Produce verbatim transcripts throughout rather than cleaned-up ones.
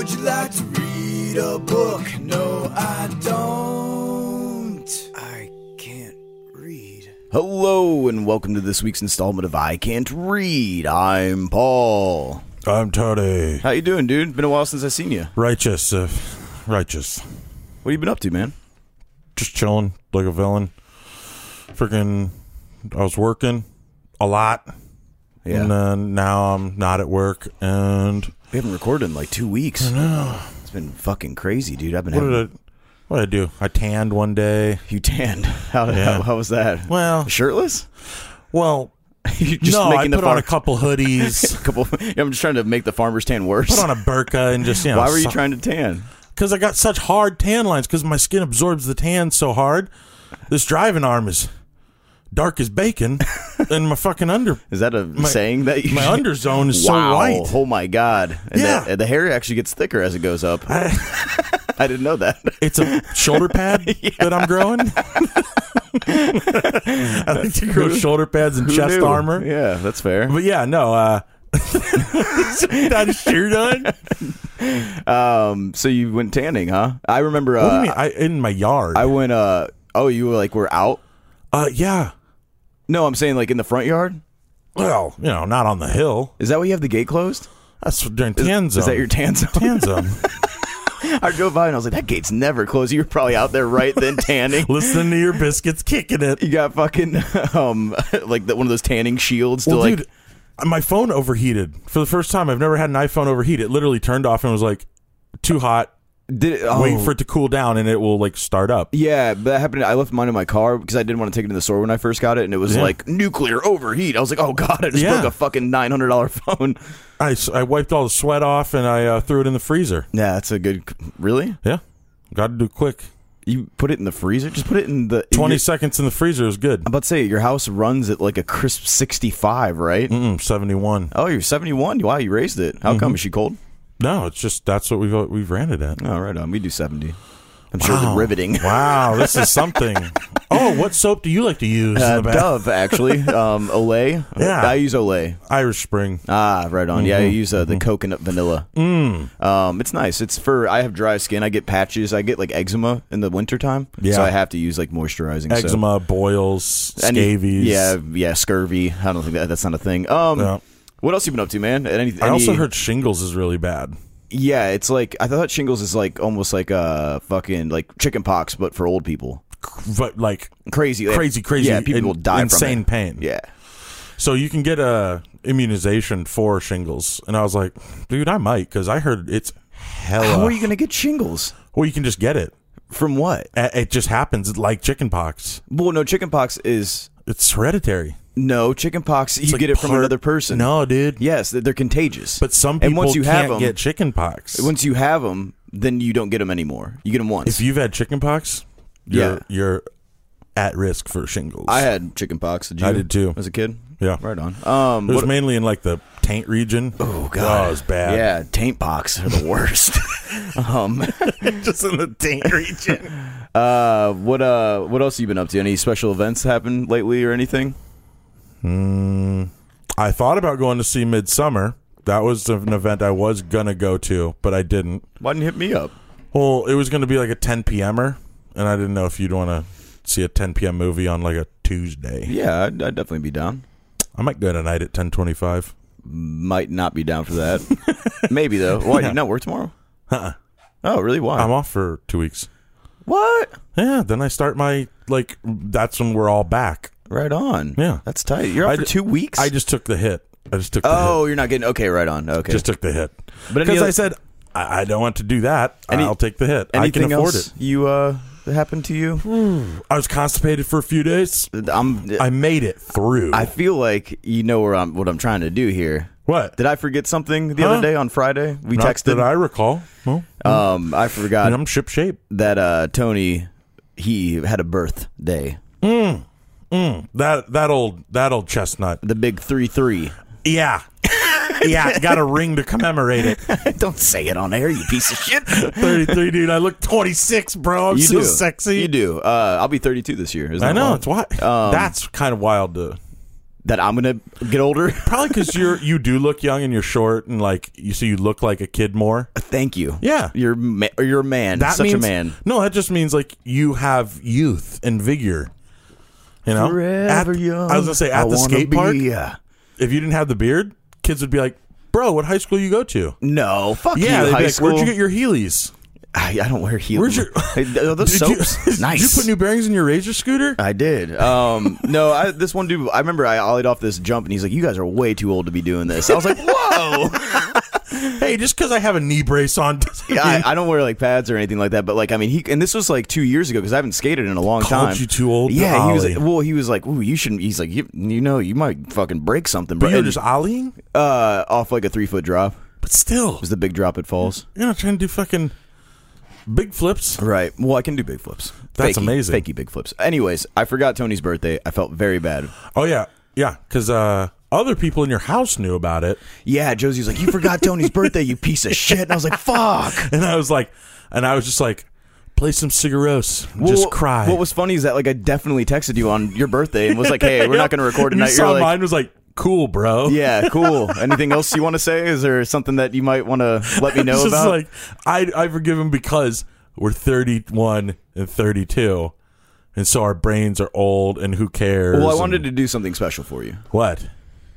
Would you like to read a book? No, I don't. I can't read. Hello, and welcome to this week's installment of I Can't Read. I'm Paul. I'm Tony. How you doing, dude? Been a while since I seen you. Righteous, uh, righteous. What have you been up to, man? Just chilling like a villain. Freaking, I was working a lot. Yeah. And then now I'm not at work, and We haven't recorded in like two weeks. I know. It's been fucking crazy, dude. I've been What having... did I, what did I do? I tanned one day. You tanned. How, Yeah. how, how was that? Well, Shirtless? well, You just no, I making the put on farm- a couple hoodies, a couple. I'm just trying to make the farmer's tan worse. put on a burqa, and just, you know. Why were you trying to tan? Because I got such hard tan lines, because my skin absorbs the tan so hard. This driving arm is dark as bacon, and my fucking under... Is that a My- saying that you My underzone is wow. so white. Oh my god! And Yeah. the, the hair actually gets thicker as it goes up. I, I, didn't know that. It's a shoulder pad that I'm growing. I like to grow shoulder pads and Who chest knew? armor. Yeah, that's fair. But yeah, no. Uh, that is sure done. Um, so you went tanning, huh? I remember. Uh, What do you mean? I, in my yard. I went. Uh, oh, you were like were out. uh, yeah. No, I'm saying like in the front yard. Well, you know, not on the hill. Is that why you have the gate closed? That's during tan zone. Is that your tan zone? tan zone? I drove by and I was like, that gate's never closed. You were probably out there right then tanning. Listening to your biscuits, kicking it. You got fucking um like the, one of those tanning shields to Well, like. dude, my phone overheated for the first time. I've never had an iPhone overheat. It literally turned off and was like too hot. Did it, oh. Wait for it to cool down and it will like start up. Yeah, but that happened. I left mine in my car because I didn't want to take it to the store when I first got it, and it was Yeah. like nuclear overheat. I was like, oh god, I just Yeah. broke a fucking nine hundred dollar phone. I, s- I wiped all the sweat off and I uh, threw it in the freezer. Yeah, that's a good. Really? Yeah, got to do quick. You put it in the freezer? Just put it in the Twenty your- seconds in the freezer is good. I'm about to say your house runs at like a crisp sixty-five, right? Mm-mm, seventy-one. Oh, you're seventy-one. Wow, you raised it. How come? Is she cold? No, it's just that's what we've we've ran it at. Oh, right on. We do seventy. I'm sure Wow. the riveting. Wow, this is something. Oh, what soap do you like to use? Uh, in the bath? Dove, actually. Um, Olay. Yeah. I use Olay. Irish Spring. Ah, right on. Yeah, I use uh, the coconut vanilla. Mm. Um, it's nice. It's for I have dry skin. I get patches. I get like eczema in the wintertime. Yeah. So I have to use like moisturizing. soap. Eczema, boils, Any- scabies. Yeah, yeah, scurvy. I don't think that that's not a thing. Um, Yeah. what else you been up to, man? Any, I also any- heard shingles is really bad. Yeah, it's like I thought shingles is like almost like uh fucking like chicken pox, but for old people. But like Crazy, like- crazy, crazy. Yeah, people in- will die insane from it. pain. Yeah. So you can get a immunization for shingles, and I was like, dude, I might because I heard it's hella. How are you gonna get shingles? Well, you can just get it. From what? A- It just happens like chicken pox. Well, no, chicken pox is It's hereditary. no chicken pox. You like get it from part- another person. No, dude. Yes, they're contagious. But some And people once you can't have 'em- get chicken pox. once you have them, then you don't get them anymore. You get them once. If you've had chicken pox, you're, Yeah. you're at risk for shingles. I had chicken pox. Did you? I did too. As a kid. Yeah. Right on. Um, It was what- mainly in like the taint region. oh god, Oh, it was bad. Yeah, taint pox are the worst. um, Just in the taint region. uh, what uh, what else have you been up to? Any special events happened lately or anything? Mm, I thought about going to see Midsummer. That was an event I was going to go to, but I didn't. Why didn't you hit me up? Well, it was going to be like a ten p.m.er, and I didn't know if you'd want to see a ten p.m. movie on like a Tuesday. Yeah, I'd, I'd definitely be down. I might go tonight at ten twenty-five. Might not be down for that. Maybe though. Why? Yeah. You not work tomorrow? Uh-uh. Oh, really? Why? I'm off for two weeks. What? Yeah, then I start my, like, that's when we're all back. Right on. Yeah. That's tight. You're out I for d- two weeks. I just took the hit. I just took the oh, hit. you're not getting okay. Right on. Okay. Just took the hit. But any Because other- I said, I, I don't want to do that. Any- I'll take the hit. I anything can afford else it. you uh that happened to you? I was constipated for a few days. I'm. I made it through. I feel like you know where I'm. What I'm trying to do here. what? Did I forget something the Huh? other day on Friday? We Not texted. that I recall. Well, um, I forgot I'm ship shape. that uh Tony he had a birthday. Mm, mm, that that old that old chestnut. The big three three. Yeah, yeah. Got a ring to commemorate it. Don't say it on air, you piece of shit. thirty-three, dude. I look twenty-six, bro. I'm You so do. sexy. You do. Uh, I'll be thirty-two this year. Isn't I that know. wild? It's why. Um, That's kind of wild to that I'm gonna get older. Probably because you're you do look young and you're short and like you so you look like a kid more. Thank you. Yeah, you're ma- you're a man. That Such means, a man. No, that just means like you have youth and vigor. You know, Forever at, young. I was gonna say at I the wanna skate be, park. Yeah. If you didn't have the beard, kids would be like, "Bro, what high school you go to?" No, fuck Yeah, you. they'd High be like, school. "Where'd you get your Heelys?" I, I don't wear heels. Where's your Oh, those Did soaps? You, Nice. Did you put new bearings in your Razor scooter? I did. Um, no, I, this one dude, I remember I ollied off this jump and he's like, you guys are way too old to be doing this. I was like, whoa. Hey, just because I have a knee brace on. Yeah, I, I don't wear like pads or anything like that. But like, I mean, he, and this was like two years ago because I haven't skated in a long Called time. you too old to Yeah, he was ollie. like, well, he was like, ooh, you shouldn't. He's like, you, you know, you might fucking break something, But bro. you're And, just ollieing? uh, off like a three foot drop. But still. It was the big drop at Falls. You're not trying to do fucking big flips. Right. Well, I can do big flips. That's Fakey, amazing. Fakey big flips. Anyways, I forgot Tony's birthday. I felt very bad. Oh, yeah. Yeah, because uh, other people in your house knew about it. Yeah, Josie was like, you forgot Tony's birthday, you piece of shit. And I was like, fuck. And I was like, and I was just like, play some cigaros. Well, Just cry. What was funny is that like I definitely texted you on your birthday and was like, hey, we're not going to record And tonight. you saw You're like, mine was like, cool, bro. yeah, cool. Anything else you want to say? Is there something that you might want to let me know It's just about? like, I, I forgive him because we're thirty-one and thirty-two. And so our brains are old, and who cares? well, I and- wanted to do something special for you. What?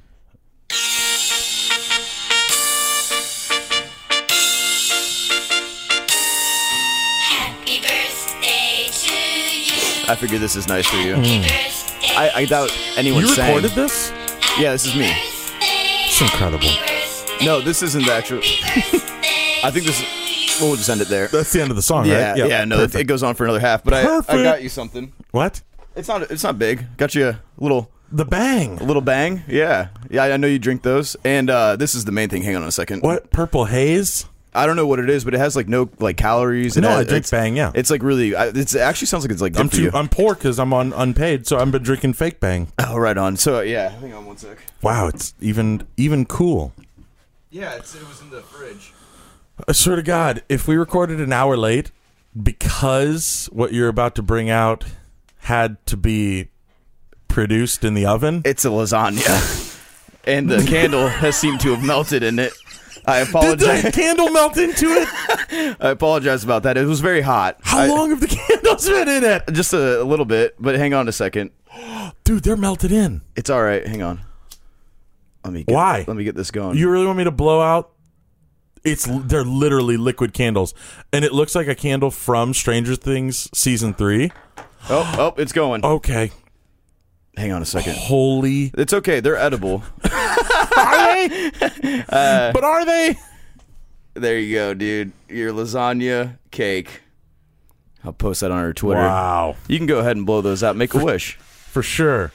Happy birthday to you. I figured this is nice for you. Happy birthday. I, I doubt anyone You sang. recorded this? Yeah, this is me. It's incredible. No, this isn't the actual. I think this is. We'll just end it there. That's the end of the song, Yeah, right? yeah, no, it, perfect. it goes on for another half. But I, I Perfect. got you something. What? It's not. It's not big. Got you a little. The bang. A little bang. Yeah, yeah. I know you drink those. And uh, this is the main thing. Hang on a second. What? Purple haze? I don't know what it is, but it has like no like calories. It No, has- I drink it's, Bang, yeah. It's like really. I- It's it actually sounds like it's like good I'm for too. you. I'm poor because I'm on unpaid, so I've been drinking fake bang. Oh, right on. So yeah, hang on one sec. Wow, it's even even cool. Yeah, it's, it was in the fridge. I swear to God, if we recorded an hour late, because what you're about to bring out had to be produced in the oven. It's a lasagna, and the candle has seemed to have melted in it. I Did apologize. the candle melt into it? I apologize about that. It was very hot. How I- long have the candles been in it? Just a, a little bit, but hang on a second. Dude, they're melted in. It's all right. Hang on. Let me. Get, Why? Let me get this going. You really want me to blow out? It's they're literally liquid candles, and it looks like a candle from Stranger Things season three. oh, oh, it's going. Okay, Hang on a second. holy. It's okay. They're edible. Are they? but are they? There you go, dude. Your lasagna cake. I'll post that on our Twitter. Wow, You can go ahead and blow those out. Make a wish. for sure.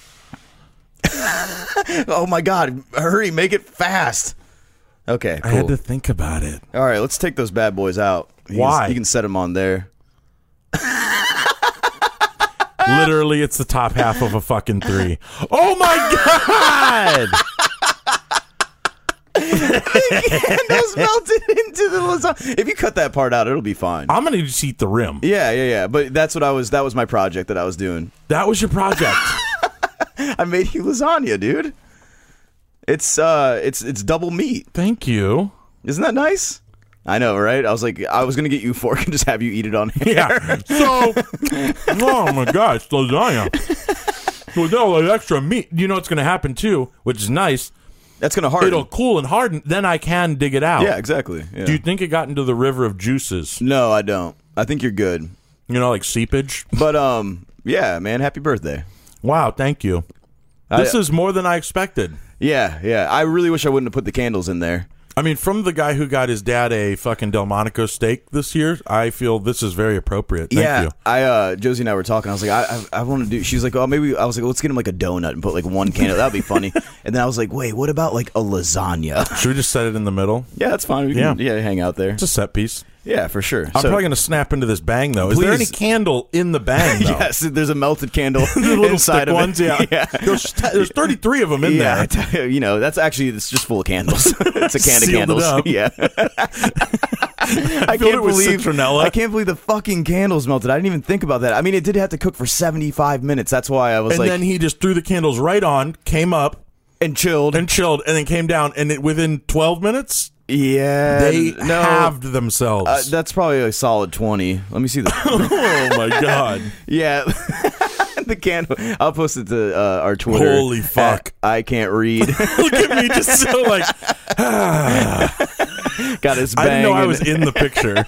Oh my God! Hurry, make it fast. Okay, I cool. had to think about it. All right, let's take those bad boys out. You Why? Can, you can set them on there. Literally, it's the top half of a fucking three. Oh my God! Those melted into the lasagna. If you cut that part out, it'll be fine. I'm gonna just eat the rim. Yeah, yeah, yeah. But that's what I was. That was my project that I was doing. That was your project. I made you lasagna, dude. It's uh, it's it's double meat. Thank you. Isn't that nice? I know, right? I was like, I was gonna get you a fork and just have you eat it on air. Yeah. So, oh my gosh, lasagna. With all that extra meat, you know what's going to happen too, which is nice. That's gonna harden. It'll cool and harden. Then I can dig it out. Yeah, exactly. Yeah. Do you think it got into the river of juices? No, I don't. I think you're good. You know, like seepage. But um, yeah, man. Happy birthday. Wow, thank you. This I- is more than I expected. Yeah, yeah. I really wish I wouldn't have put the candles in there. I mean, from the guy who got his dad a fucking Delmonico steak this year, I feel this is very appropriate. Thank yeah, you. I uh, Josie and I were talking. I was like, I I, I want to do. She's like, oh, maybe. I was like, let's get him like a donut and put like one candle. That'd be funny. And then I was like, wait, what about like a lasagna? Should we just set it in the middle? Yeah, that's fine. We can, Yeah. yeah, hang out there. It's a set piece. Yeah, for sure. I'm So- probably going to snap into this bang, though. Is there any Please. candle in the bang, though? Yes, there's a melted candle The little inside stick of ones, it. yeah. yeah. There's, t- there's thirty-three of them in yeah, I there. tell you, you know, that's actually it's just full of candles. It's a can Sealed it of candles. up. Yeah. I filled can't it with believe citronella. I can't believe the fucking candles melted. I didn't even think about that. I mean, it did have to cook for seventy-five minutes. That's why I was And like, then he just threw the candles right on, came up and chilled. and chilled, and then came down. And it, within twelve minutes, yeah, they no, halved themselves. uh, that's probably a solid twenty. Let me see the. Oh my god! Yeah. The candle. I'll post it to uh, our Twitter. Holy fuck. At I can't read. Look at me, just so like. Got his I bang. didn't know I and- was in the picture.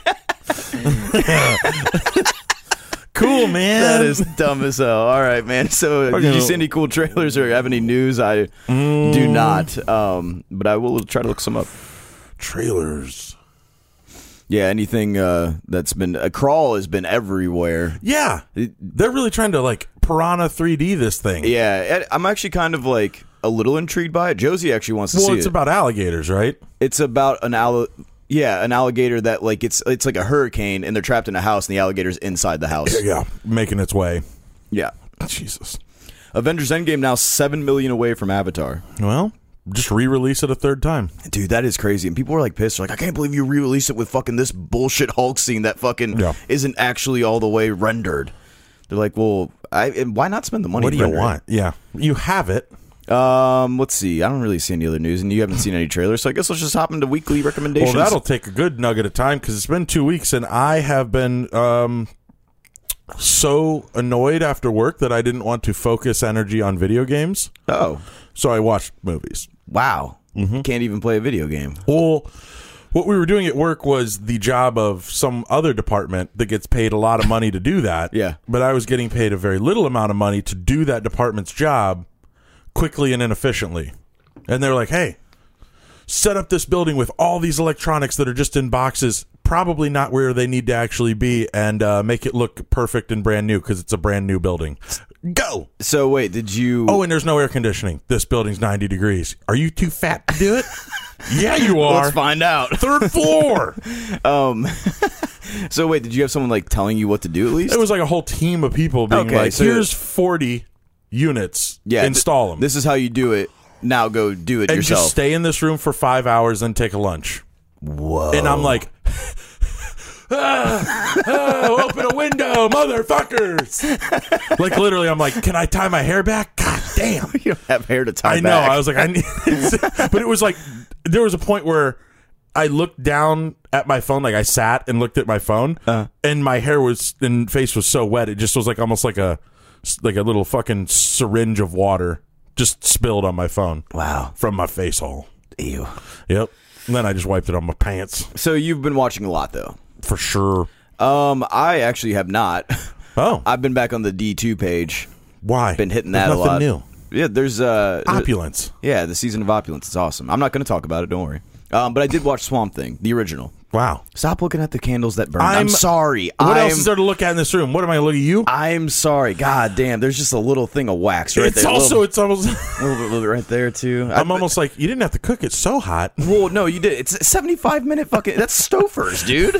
Cool, man. That is dumb as hell. All right, man. So, Fucking- did you see any cool trailers or have any news? I Mm. do not. Um, but I will try to look some up. Trailers. Yeah, anything uh, that's been a crawl has been everywhere. Yeah, they're really trying to like Piranha three D this thing. Yeah, I'm actually kind of like a little intrigued by it. Josie actually wants to Well, see it's it. about alligators, right? It's about an alli- yeah, an alligator that like it's it's like a hurricane and they're trapped in a house and the alligator's inside the house. Yeah, making its way. Yeah. Jesus. Avengers Endgame now seven million away from Avatar. Well, just re-release it a third time. Dude, that is crazy. And people were like pissed. They're like, I can't believe you re-release it with fucking this bullshit Hulk scene that fucking Yeah. isn't actually all the way rendered. They're like, well, I and why not spend the money? What do to you render want? Yeah, you have it. it? Um, let's see. I don't really see any other news, and you haven't seen any trailers, so I guess let's just hop into weekly recommendations. Well, that'll take a good nugget of time because it's been two weeks, and I have been um, so annoyed after work that I didn't want to focus energy on video games, Oh, so I watched movies. wow. Mm-hmm. Can't even play a video game. Well, what we were doing at work was the job of some other department that gets paid a lot of money to do that. Yeah. But I was getting paid a very little amount of money to do that department's job quickly and inefficiently. And they're like, hey, set up this building with all these electronics that are just in boxes, probably not where they need to actually be, and uh, make it look perfect and brand new because it's a brand new building. Go! So wait, did you? Oh, and there's no air conditioning. This building's ninety degrees. Are you too fat to do it? Yeah, you are. let's find out. Third floor. Um, so wait, did you have someone like telling you what to do at least? It was like a whole team of people being Okay, like, so- here's forty units. yeah, th- install them. This is how you do it. Now go do it and yourself. just stay in this room for five hours and take a lunch. Whoa. And I'm like, ah, ah, open a window, motherfuckers. Like literally, I'm like, can I tie my hair back? God damn. you don't have hair to tie I know. back. I was like, I need, but it was like, there was a point where I looked down at my phone, like I sat and looked at my phone, Uh. and my hair was and face was so wet, it just was like almost like a like a little fucking syringe of water just spilled on my phone Wow. from my face hole. Ew. Yep. And then I just wiped it on my pants So you've been watching a lot though. for sure. Um, I actually have not. Oh, I've been back on the D two page. why? Been hitting There's that a nothing lot. new. Yeah, there's uh, Opulence. yeah, the season of Opulence is awesome. I'm not going to talk about it. Don't worry. Um, but I did watch Swamp Thing, the original. Wow. Stop looking at the candles that burn. I'm, I'm- sorry. What I'm, else is there to look at in this room? What am I looking at you? I'm sorry. God damn. There's just a little thing of wax right It's there. also a little, it's almost. a little bit, little bit right there too. I'm I, almost like you didn't have to cook it so hot. Well, no, you did. It's a seventy-five minute fucking. That's Stouffer's, dude.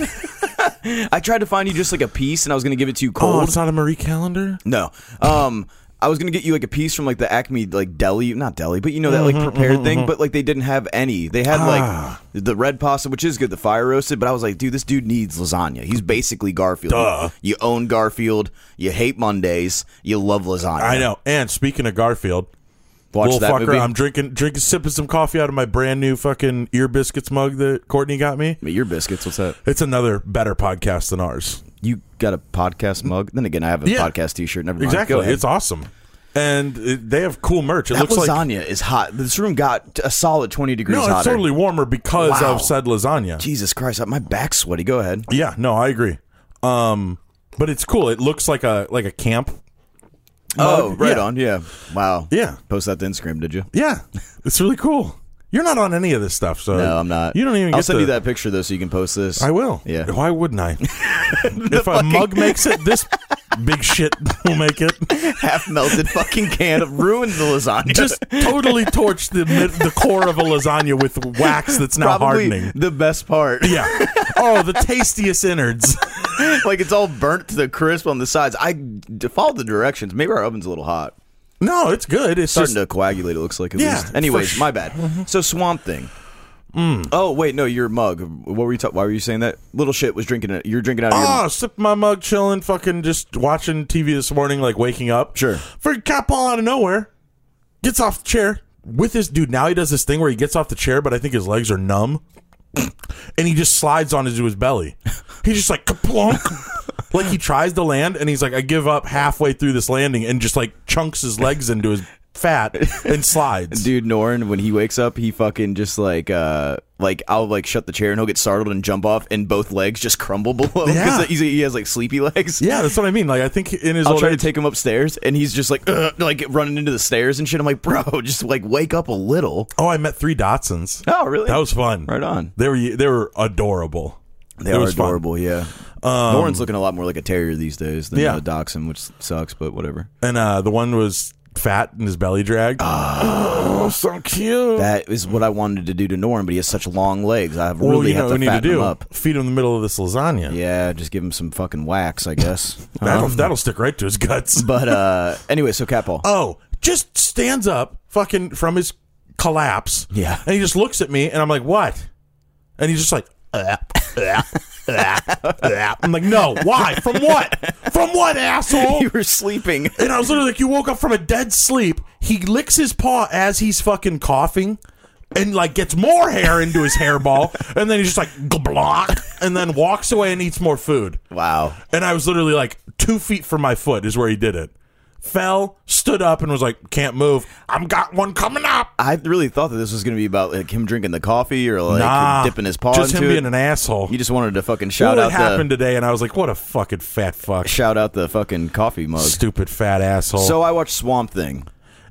I tried to find you just like a piece, and I was gonna give it to you Oh, cold. it's not a Marie Calendar. No. Um, I was gonna get you like a piece from like the Acme like deli, not deli, but you know that like prepared thing. But like they didn't have any. They had Ah. like the red pasta, which is good, the fire roasted. But I was like, dude, this dude needs lasagna. He's basically Garfield. Duh. You own Garfield. You hate Mondays. You love lasagna. I know. And speaking of Garfield, Watch little that fucker, movie. I'm drinking, drinking, sipping some coffee out of my brand new fucking ear biscuits mug that Courtney got me. Your biscuits. What's that? It's another better podcast than ours. You got a podcast mug? Then again, I have a Yeah. podcast T-shirt. Never mind. Exactly. Go ahead. It's awesome, and it, they have cool merch. It that looks like lasagna is hot. This room got a solid twenty degrees no, it's hotter. totally warmer because Wow. of said lasagna. Jesus Christ, my back's sweaty. Go ahead. Yeah, no, I agree. Um, but it's cool. It looks like a like a camp. Oh, mug. right Yeah. on. Yeah. Wow. Yeah, Post that to Instagram, did you? yeah, it's really cool. You're not on any of this stuff, so No, I'm not. You don't even. I'll get send to, you that picture though, so you can post this. I will. Yeah. Why wouldn't I? If a mug makes it, this big shit will make it. Half melted fucking can of ruined the lasagna. Just totally torch the mid, the core of a lasagna with wax that's now probably hardening. the best part. Yeah. Oh, the tastiest innards. Like it's all burnt to the crisp on the sides. I d- followed the directions. Maybe our oven's a little hot. No, it's good. It's Starting just to coagulate. It looks like at Yeah, least. Anyways, for sh- my bad. So Swamp Thing. Mm. Oh wait, no, your mug. What were you talking? Why were you saying that? Little shit was drinking it. You're drinking out of your Oh, mug. sip my mug, chilling, fucking just watching T V this morning, like waking up. Sure. For Cat Paul out of nowhere, gets off the chair with this dude. Now he does this thing where he gets off the chair, but I think his legs are numb, and he just slides on into his belly. He's just like kaplunk. Like he tries to land, and he's like, I give up halfway through this landing, and just like chunks his legs into his fat and slides. Dude, Norn, when he wakes up, he fucking just like, uh, like I'll like shut the chair and he'll get startled and jump off, and both legs just crumble below him Yeah. because he has like sleepy legs. Yeah, that's what I mean. Like I think in his I'll old try age, to take him upstairs, and he's just like, Ugh, like running into the stairs and shit. I'm like, bro, just like wake up a little. oh, I met three Datsuns. Oh, really? That was fun. Right on. They were they were adorable. They It are was fun. adorable, yeah. Norn's looking a lot more like a terrier these days than Yeah. a dachshund, which sucks, but whatever. And uh, the one was fat and his belly dragged. Oh, so cute. That is what I wanted to do to Norn, but he has such long legs. I well, really you know have what to we need to fatten him do? up. Feed him in the middle of this lasagna. Yeah, just give him some fucking wax, I guess. That'll, Um, that'll stick right to his guts. but uh, anyway, so Cat Paul. Oh, just stands up fucking from his collapse. Yeah. And he just looks at me, and I'm like, what? And he's just like, "Uh, uh, uh, uh." I'm like, no, why? From what? From what, asshole? You were sleeping. And I was literally like, you woke up from a dead sleep. He licks his paw as he's fucking coughing and like gets more hair into his hairball. And then he's just like, block, and then walks away and eats more food. Wow. And I was literally like two feet from my foot is where he did it. Fell, stood up, and was like, can't move. I'm got one coming up. I really thought that this was going to be about like him drinking the coffee or like Nah, dipping his paw just into him it. being an asshole. You just wanted to fucking shout What out happened the today? And I was like, what a fucking fat fuck. shout out the fucking coffee mug. Stupid fat asshole. So I watched Swamp Thing.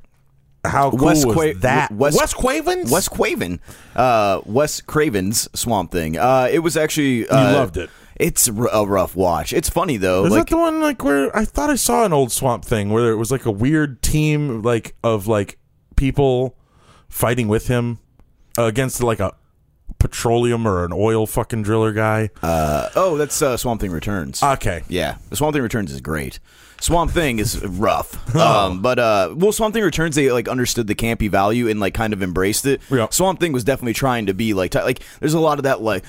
how cool Wes was Qua- that? Wes- Wes Cravens? Wes Craven, uh, Wes Craven's Swamp Thing. Uh, it was actually uh, You loved it. It's r- a rough watch. It's funny though. Is like that the one like where I thought I saw an old Swamp Thing where it was like a weird team like of like people fighting with him uh, against like a petroleum or an oil fucking driller guy? uh, oh, that's uh, Swamp Thing Returns. Okay. Yeah, the Swamp Thing Returns is great. Swamp Thing is rough, um, but uh, well, Swamp Thing Returns they like understood the campy value and like kind of embraced it. Yeah. Swamp Thing was definitely trying to be like t- like there's a lot of that like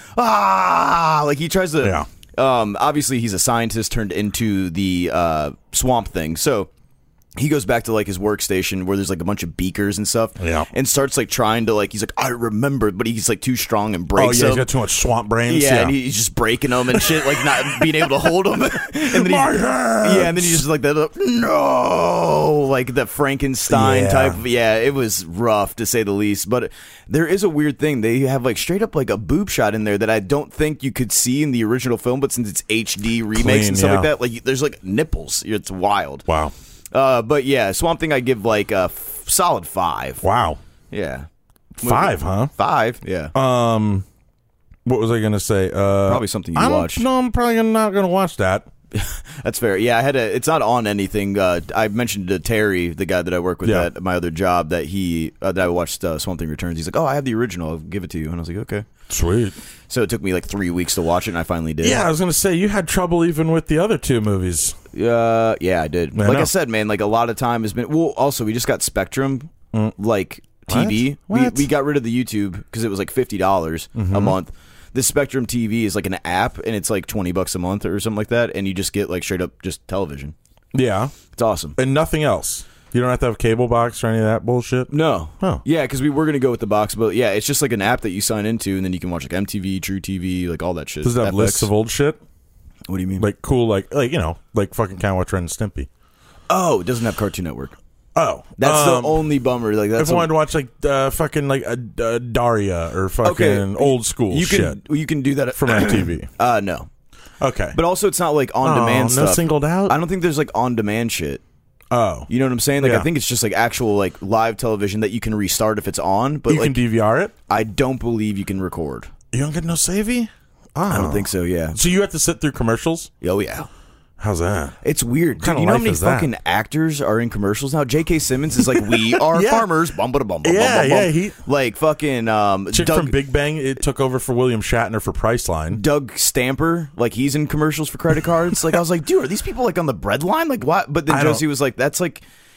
ah like he tries to. Yeah. Um, obviously, he's a scientist turned into the uh, Swamp Thing, so. He goes back to like his workstation where there's like a bunch of beakers and stuff, Yeah. and starts like trying to like he's like I remember, but he's like too strong and Oh breaks yeah, he's them. got too much swamp brains. Yeah, and he's just breaking them and shit, like not being able to hold them. and then he, My hands! yeah, and then he just like that. No, like the Frankenstein Yeah. type. Of, yeah, it was rough to say the least. But there is a weird thing. They have like straight up like a boob shot in there that I don't think you could see in the original film, but since it's H D remakes Clean, and stuff yeah. like that, like there's like nipples. It's wild. Wow. Uh, but yeah, Swamp Thing I give like a f- solid five. Wow. Yeah, Five, huh? five. Yeah, Um, what was I gonna say? Uh, probably something you I'm, watched. No, I'm probably not gonna watch that. That's fair. Yeah, I had a. It's not on anything. Uh, I mentioned to Terry, the guy that I work with Yeah. at my other job, that he uh, that I watched uh, Swamp Thing Returns. He's like, "Oh, I have the original. I'll give it to you." And I was like, "Okay." Sweet. So it took me like three weeks to watch it, and I finally did. Yeah, I was gonna say you had trouble even with the other two movies. Uh, yeah, I did. I like know. I said, man, like a lot of time has been. Well, also we just got Spectrum, like T V. What? We What? we got rid of the YouTube because it was like fifty dollars a month. This Spectrum T V is like an app, and it's like twenty bucks a month or something like that, and you just get like straight up just television. Yeah, It's awesome. and nothing else. You don't have to have a cable box or any of that bullshit. No. Oh. Yeah, because we were going to go with the box, but yeah, it's just like an app that you sign into, and then you can watch like M T V, True T V, like all that shit. Does it have F X. lists of old shit? What do you mean? Like cool, like like you know, like fucking Can't Watch Ren and Stimpy. oh, it doesn't have Cartoon Network. Oh, That's um, the only bummer. Like that's If I wanted to watch like uh, fucking like uh, uh, Daria or fucking Okay, old school you shit can you can do that from M T V. Uh, no, Okay, but also it's not like on demand oh, no stuff. singled out. I don't think there's like on demand shit. oh, You know what I'm saying? Like Yeah. I think it's just like actual like live television that you can restart if it's on. But you like can D V R it. I don't believe you can record. You don't get no savey. Oh. I don't think so. Yeah. So you have to sit through commercials. Oh yeah. How's that? It's weird. Dude, kinda you know how life many is that? fucking actors are in commercials now? J K. Simmons is like, we are Yeah. farmers. Bum, bum, bum, bum, Yeah, bum, bum. yeah, he- like fucking um, Chick Doug, from Big Bang, it took over for William Shatner for Priceline. Doug Stamper. Like he's in commercials for credit cards. Like I was like, dude, are these people like on the bread line? Like what? But then I don't- Josie was like, that's like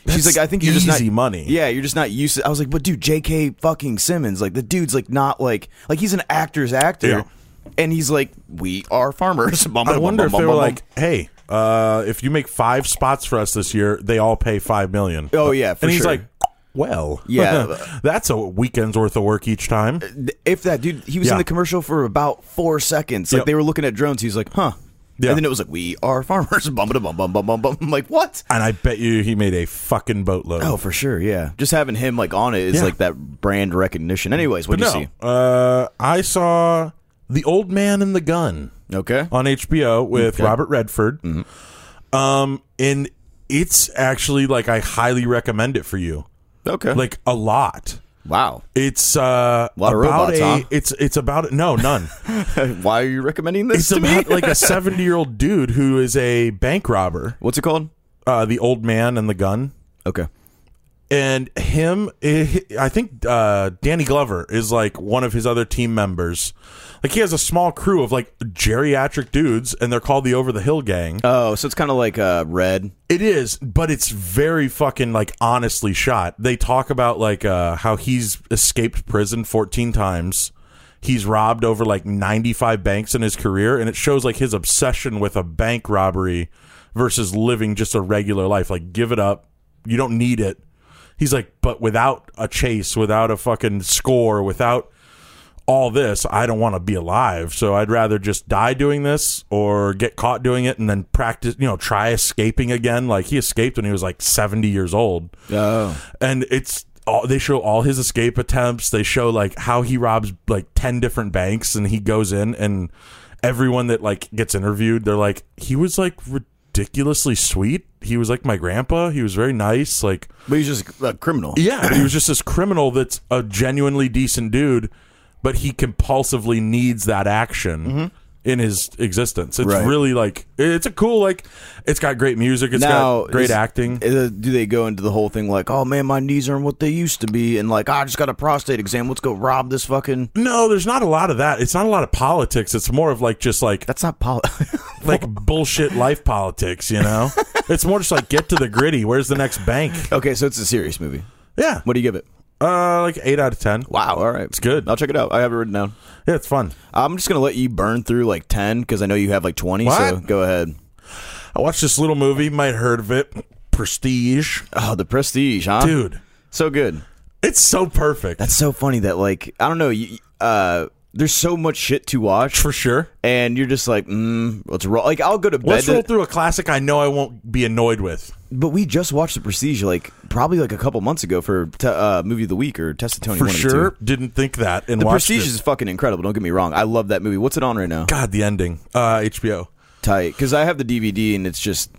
She's That's like, I think you're just not easy money. Yeah, you're just not used to. I was like, but dude, J K fucking Simmons, like the dude's like not like like he's an actor's actor, Yeah. and he's like, we are farmers. I wonder if they were like, hey, uh, if you make five spots for us this year, they all pay five million. Oh, yeah, for and he's sure. like, well, Yeah. that's a weekend's worth of work each time. if that dude, he was Yeah. in the commercial for about four seconds. Like Yep. they were looking at drones. He's like, huh. Yeah. And then it was like, we are farmers. Bum, bum, bum, bum, bum, bum, bum. I'm like, what? And I bet you he made a fucking boatload. Oh, for sure, yeah. Just having him like on it is Yeah. like that brand recognition. Anyways, what but do no, you see? uh, I saw The Old Man and the Gun Okay. on H B O with Okay. Robert Redford. Um, and it's actually like I highly recommend it for you, Okay. like a lot. wow. It's uh, Lot of about robots, a. huh? It's it's about no none. Why are you recommending this It's to me? about like a seventy year old dude who is a bank robber. What's it called? Uh, the Old Man and the Gun. Okay. And him, I think uh, Danny Glover is like one of his other team members. Like he has a small crew of like geriatric dudes, and they're called the Over the Hill Gang. Oh, so it's kind of like uh, Red. It is, but it's very fucking like honestly shot. They talk about like uh, how he's escaped prison fourteen times. He's robbed over like ninety-five banks in his career, and it shows like his obsession with a bank robbery versus living just a regular life. Like, give it up. You don't need it. He's like, but without a chase, without a fucking score, without all this, I don't want to be alive. So I'd rather just die doing this or get caught doing it and then practice, you know, try escaping again. Like he escaped when he was like seventy years old. Oh. And it's all, they show all his escape attempts. They show like how he robs like ten different banks and he goes in, and everyone that like gets interviewed, they're like, he was like ridiculously sweet. He was like my grandpa. He was very nice. Like, But he's just a criminal. yeah, he was just this criminal that's a genuinely decent dude, but he compulsively needs that action in his existence. It's Right. really like, it's a cool, like, it's got great music. It's Now, got great is- acting. uh, do they go into the whole thing like, oh man, my knees aren't what they used to be, and like, I just got a prostate exam. Let's go rob this fucking. No, there's not a lot of that. It's not a lot of politics. It's more of like, just like, That's not poli. like bullshit life politics, you know? It's more just like, get to the gritty. Where's the next bank? Okay, so it's a serious movie. Yeah. What do you give it? Uh, like eight out of ten. Wow. All right, It's good. I'll check it out. I have it written down. Yeah, it's fun. I'm just gonna let you burn through like ten because I know you have like twenty. So What? go ahead. I watched this little movie. You might have heard of it. Prestige. Oh, The Prestige, huh? Dude, So good. it's so perfect. That's so funny that like I don't know. You, uh, there's so much shit to watch, For sure. and you're just like, mm, let's roll. Like I'll go to bed. Let's to- roll through a classic I know I won't be annoyed with. But we just watched The Prestige like probably like a couple months ago for te- uh, movie of the week or Test of Tony. For one of the sure. two. Didn't think that and The watched Prestige it. is fucking incredible. Don't get me wrong. I love that movie. What's it on right now? God, the ending. Uh, H B O. Tight. Because I have the D V D and it's just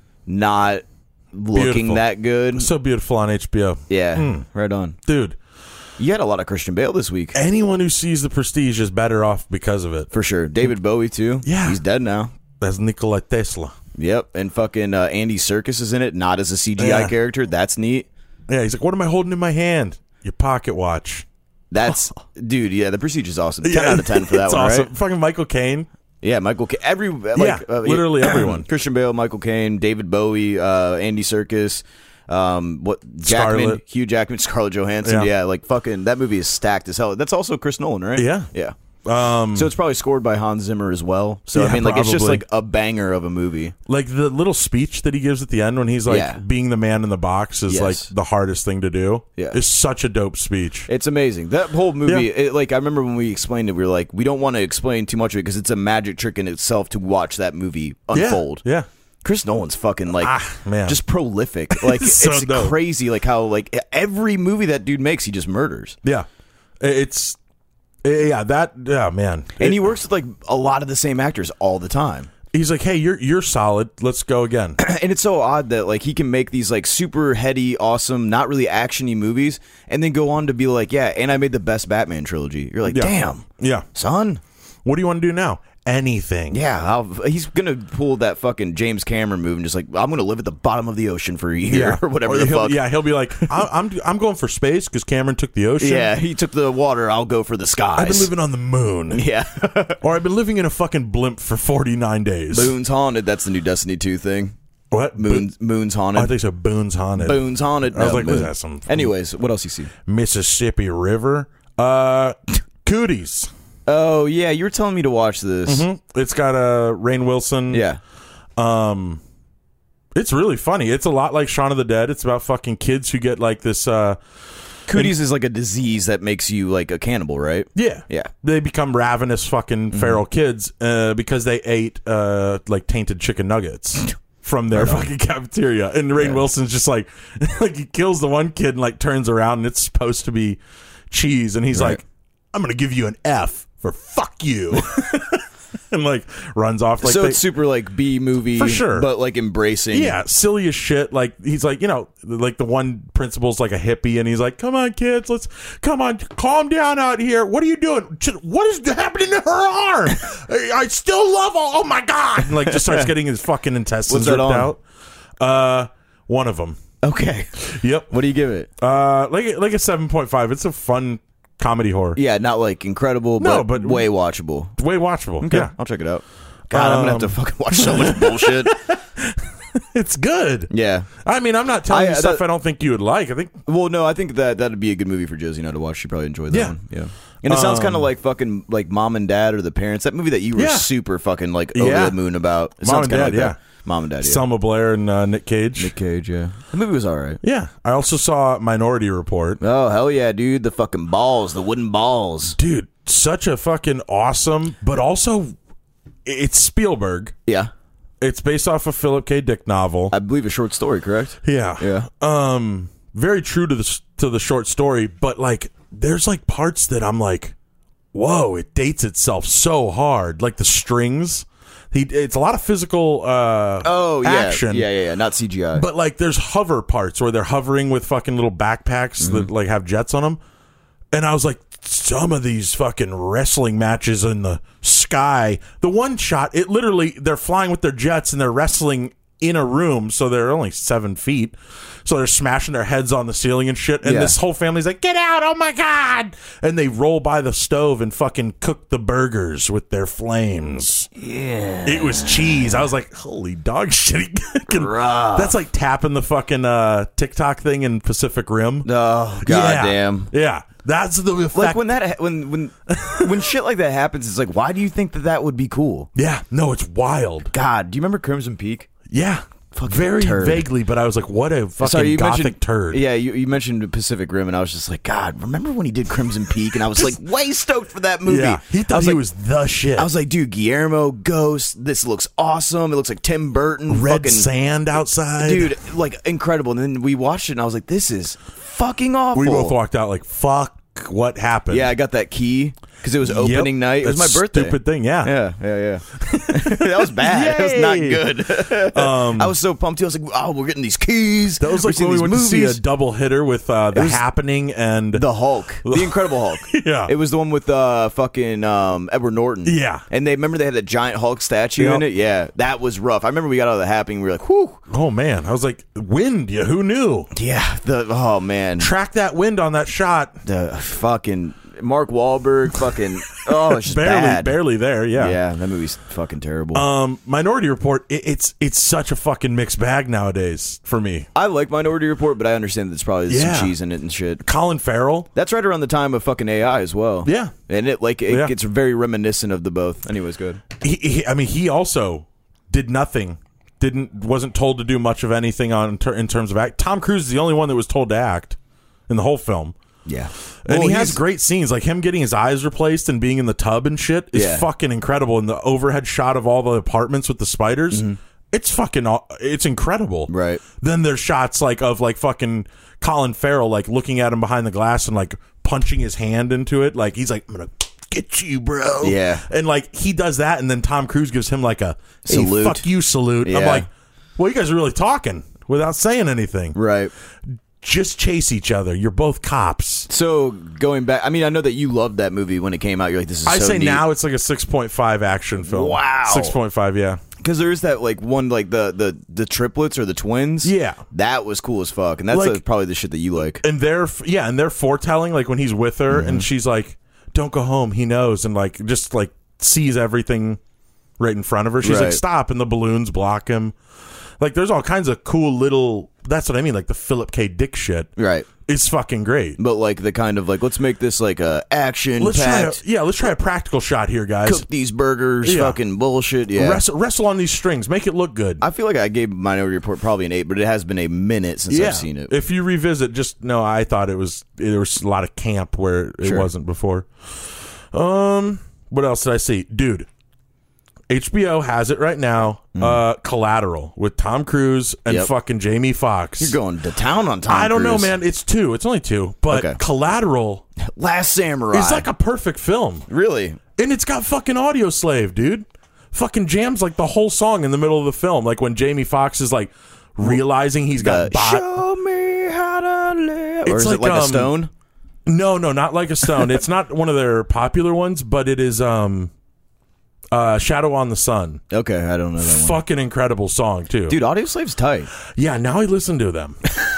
not looking Beautiful. that good. So beautiful on H B O. Yeah, right on. Dude, You had a lot of Christian Bale this week. anyone who sees the Prestige is better off because of it. For sure. David Bowie, too. Yeah. He's dead now. That's Nikola Tesla. Yep. And fucking uh, Andy Serkis is in it, not as a C G I Yeah. character. That's neat. Yeah, he's like, what am I holding in my hand? Your pocket watch. That's, dude, yeah, The Prestige is awesome. ten out of ten for that it's one, awesome. right? Fucking Michael Caine. Yeah, Michael Caine. Every, like, Yeah, uh, literally everyone. Christian Bale, Michael Caine, David Bowie, uh, Andy Serkis, um, what, Jackman, Scarlett. Hugh Jackman, Scarlett Johansson. Yeah. Yeah. like fucking, that movie is stacked as hell. That's also Chris Nolan, right? Yeah. Yeah. Um, So it's probably scored by Hans Zimmer as well. So, I Yeah, mean, like, it's just probably. like a banger of a movie. like the little speech that he gives at the end when he's like, Yeah. being the man in the box is Yes. like the hardest thing to do. Yeah. It's such a dope speech. It's amazing. That whole movie, Yeah. it, like I remember when we explained it, we were like, we don't want to explain too much of it because it's a magic trick in itself to watch that movie unfold. Yeah. Chris Nolan's fucking like Ah, man. just prolific. Like So it's dope. crazy. Like how like every movie that dude makes, he just murders. Yeah. Yeah. It's, yeah, that, yeah, man. And It- he works with like a lot of the same actors all the time. he's like, hey, you're you're solid. Let's go again. And it's so odd that like he can make these like super heady, awesome, not really actiony movies, and then go on to be like, yeah, and I made the best Batman trilogy. You're like, Yeah. damn, Yeah. son. What do you want to do now? Anything. Yeah, I'll, he's gonna pull that fucking James Cameron move and just like, I'm gonna live at the bottom of the ocean for a year or whatever the he'll, fuck. Yeah, he'll be like, I, I'm I'm going for space because Cameron took the ocean. Yeah, he took the water. I'll go for the skies. I've been living on the moon. Yeah, Or I've been living in a fucking blimp for forty-nine days. Moon's haunted. That's the new Destiny two thing. What? Moon's Moon's Oh, I haunted. think so. Boone's Haunted. Boone's haunted. I was No, like, what is Moon. that? Some Anyways, what else you see? Mississippi River. Uh, Cooties. Oh yeah, you were telling me to watch this. Mm-hmm. It's got a uh, Rainn Wilson. Yeah. Um, it's really funny. It's a lot like Shaun of the Dead. It's about fucking kids who get like this. Uh, Cooties is like a disease that makes you like a cannibal, right? yeah, Yeah. They become ravenous fucking feral kids uh, because they ate uh, like tainted chicken nuggets from their fucking cafeteria. And Rainn Yeah. Wilson's just like, like he kills the one kid and like turns around and it's supposed to be cheese, and he's Right. like, "I'm gonna give you an F for fuck you," and like runs off. Like so they- it's super like B movie For sure. but like embracing. Yeah, silly as shit. Like he's like, you know, like the one principal's like a hippie, and he's like, "Come on, kids, let's come on, calm down out here. What are you doing? What is happening to her arm? I still love her. Oh my god!" And like just starts getting his fucking intestines What's that ripped on? out. Uh, one of them. Okay. Yep. What do you give it? Uh, like like a seven point five. It's a fun comedy horror. Yeah, not like incredible, No, but, but- way watchable. It's way watchable. Okay, Yeah, I'll check it out. God, I'm gonna have to Um, fucking watch so much bullshit. it's good. Yeah. I mean, I'm not telling I- you stuff that- I don't think you would like. I think Well, no, I think that that'd be a good movie for Josie and I to watch. She'd probably enjoy that Yeah. one. Yeah. And it sounds kind of Um, like fucking like Mom and Dad or The Parents. That movie that you were Yeah. super fucking like over Yeah. the moon about. It Mom sounds and kinda Dad, like yeah. that. Mom and Dad. Yeah. Selma Blair and uh, Nick Cage. Nick Cage. Yeah. The movie was all right. Yeah, I also saw Minority Report. Oh hell yeah, dude! The fucking balls, the wooden balls. Dude, such a fucking awesome, but also it's Spielberg. Yeah, It's based off a Philip K. Dick novel. I believe a short story, correct? Yeah, Yeah. Um, very true to the to the short story, but like, there's like parts that I'm like, whoa, it dates itself so hard. Like the strings, he it's a lot of physical uh Oh yeah, action. yeah, yeah, yeah. Not C G I. But like, there's hover parts where they're hovering with fucking little backpacks Mm-hmm. that like have jets on them, and I was like, some of these fucking wrestling matches in the sky. The one shot, it literally they're flying with their jets and they're wrestling in a room, so they're only seven feet. So they're smashing their heads on the ceiling and shit. And Yeah. this whole family's like, "Get out! Oh my god!" And they roll by the stove and fucking cook the burgers with their flames. yeah, It was cheese. I was like, holy dog shit. He can- Rough. That's like tapping the fucking uh, TikTok thing in Pacific Rim. oh Yeah. goddamn. Yeah. That's the effect. Like when that when when when shit like that happens, it's like, why do you think that that would be cool? yeah. No, it's wild. God, do you remember Crimson Peak? Yeah. Fucking Very turd. vaguely, but I was like, what a fucking Sorry, you gothic mentioned turd. Yeah, you, you mentioned Pacific Rim, and I was just like, God, remember when he did Crimson Peak? And I was like, way stoked for that movie. Yeah. He I thought was he like, was the shit. I was like, dude, Guillermo, Ghost, this looks awesome. It looks like Tim Burton. Red fucking, sand outside. dude, like incredible. And then we watched it, and I was like, this is fucking awful. We both walked out like, fuck, what happened? Yeah, I got that key because it was Yep. opening night. It was my That birthday. Stupid thing, yeah. Yeah, yeah, yeah. That was bad. That was not Yay. good. I was so pumped. I was like, "Oh, we're getting these keys." That was We're like seeing when we these went to see movies. a double hitter with uh, The was- Happening and The Hulk, the Incredible Hulk. Yeah. it was the one with uh, fucking um, Edward Norton. Yeah. and they remember they had that giant Hulk statue Yep. in it. Yeah, that was rough. I remember we got out of the Happening. We were like, "Whew." oh man, I was like, wind, yeah, who knew? Yeah, the oh man, Track that wind on that shot. the fucking Mark Wahlberg, fucking oh, it's just barely, bad. barely there. Yeah. Yeah, that movie's fucking terrible. Um, Minority Report. It, it's it's such a fucking mixed bag nowadays for me. I like Minority Report, but I understand that there's probably Yeah. some cheese in it and shit. Colin Farrell. That's right around the time of fucking A I as well. Yeah. and it like it Yeah. gets very reminiscent of the both. Anyways, good. He, he, I mean, he also did nothing. Didn't wasn't told to do much of anything on ter- in terms of act. Tom Cruise is the only one that was told to act in the whole film. Yeah, And Well, he has he's- great scenes, like him getting his eyes replaced and being in the tub and shit is Yeah. fucking incredible. And the overhead shot of all the apartments with the spiders, it's fucking, aw- it's incredible. Mm-hmm. Right. Then there's shots like of like fucking Colin Farrell, like looking at him behind the glass and like punching his hand into it. Like he's like, I'm gonna get you, bro. Yeah. And like he does that, and then Tom Cruise gives him like a hey, Salute. fuck you salute. I'm Yeah. like, well, you guys are really talking without saying anything. right. Just chase each other. You're both cops. So going back, I mean, I know that you loved that movie when it came out. You're like, this is. I so say neat. now it's like a six point five action film. Wow. six point five, yeah. because there is that like one like the the the triplets or the twins. Yeah. that was cool as fuck, and that's Like- uh, probably the shit that you like. And they're, yeah, and they're foretelling, like when he's with her Mm-hmm. and she's like, don't go home, he knows, and like just like sees everything right in front of her. She's like, Right. stop, and the balloons block him. Like, there's all kinds of cool little. That's what I mean. Like the Philip K. Dick shit. Right. It's fucking great. But like the kind of like, let's make this like a action Let's try a, packed. yeah, let's try a practical shot here, guys. Cook these burgers, Yeah. fucking bullshit. Yeah. Wrestle, wrestle on these strings. Make it look good. I feel like I gave Minority Report probably an eight, but it has been a minute since yeah. I've seen it. If you revisit, just no, I thought it was there was a lot of camp where it Sure. wasn't before. Um, what else did I see, dude? H B O has it right now. Mm. Uh, Collateral with Tom Cruise and Yep. fucking Jamie Foxx. You're going to town on Tom I don't know, Cruise. man. It's two. It's only two, but Okay. Collateral Last Samurai. is like a perfect film, really. and it's got fucking Audio Slave, dude. Fucking jams like the whole song in the middle of the film, like when Jamie Foxx is like realizing he's got Uh, bot. Show me how to live. Or It's is like, it like um, a stone? No, no, not like a stone. It's not one of their popular ones, but it is um uh Shadow on the Sun. Okay, I don't know that one. Fucking incredible song too. Dude, Audio Slave's tight. Yeah, now I listen to them.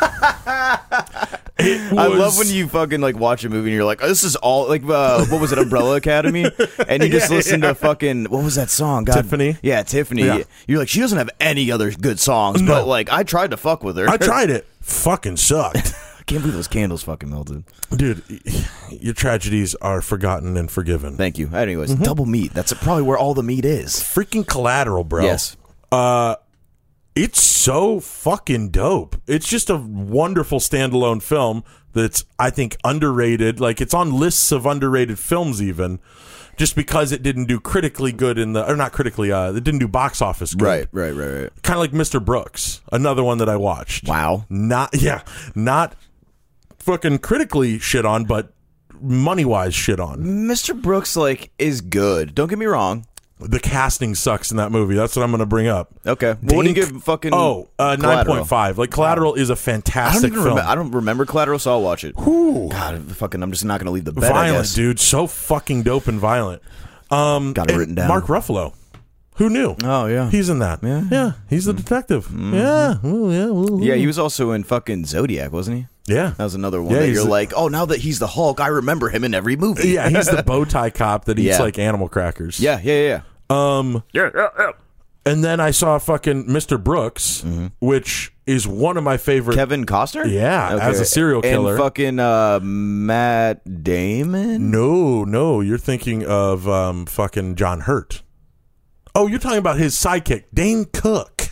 It I was- love when you fucking like watch a movie and you're like, oh, this is all like uh, what was it, Umbrella Academy? And you just Yeah, listen yeah. to fucking what was that song? God, Tiffany? Yeah, Tiffany. Yeah. You're like, she doesn't have any other good songs, No. but like I tried to fuck with her. I tried it. Fucking sucked. I can't believe those candles fucking melted. Dude, your tragedies are forgotten and forgiven. Thank you. Anyways, Mm-hmm. double meat. That's probably where all the meat is. Freaking Collateral, bro. Yes. Uh it's so fucking dope. It's just a wonderful standalone film that's, I think, underrated. Like, it's on lists of underrated films even, just because it didn't do critically good in the, or not critically, uh, it didn't do box office good. Right, right, right, right. Kind of like Mister Brooks, another one that I watched. Wow. Not, yeah, not fucking critically shit on, but money-wise shit on. Mister Brooks like is good. Don't get me wrong. The casting sucks in that movie. That's what I'm going to bring up. Okay. Well, what do you Dink- give fucking Oh, uh, nine Collateral? point five. Like, Collateral is a I don't fantastic even film. remember. I don't remember Collateral, so I'll watch it. Whew. God, fucking, I'm just not going to leave the bed. I Violent, guess. dude. So fucking dope and violent. Um, Got it and written down. Mark Ruffalo. Who knew? Oh yeah. He's in that. Yeah. Yeah. He's the detective. Yeah. Ooh, yeah. Ooh, Yeah, ooh. he was also in fucking Zodiac, wasn't he? Yeah. That was another one Yeah, that he's you're the- like, oh, now that he's the Hulk, I remember him in every movie. Yeah, he's the bow tie cop that eats Yeah. like animal crackers. yeah, yeah, yeah. Um, Yeah, yeah, yeah. and then I saw fucking Mister Brooks, which is one of my favorite. Kevin Costner? Yeah, as a serial killer. And fucking uh, Matt Damon? No, no, you're thinking of um, fucking John Hurt. Oh, you're talking about his sidekick, Dane Cook.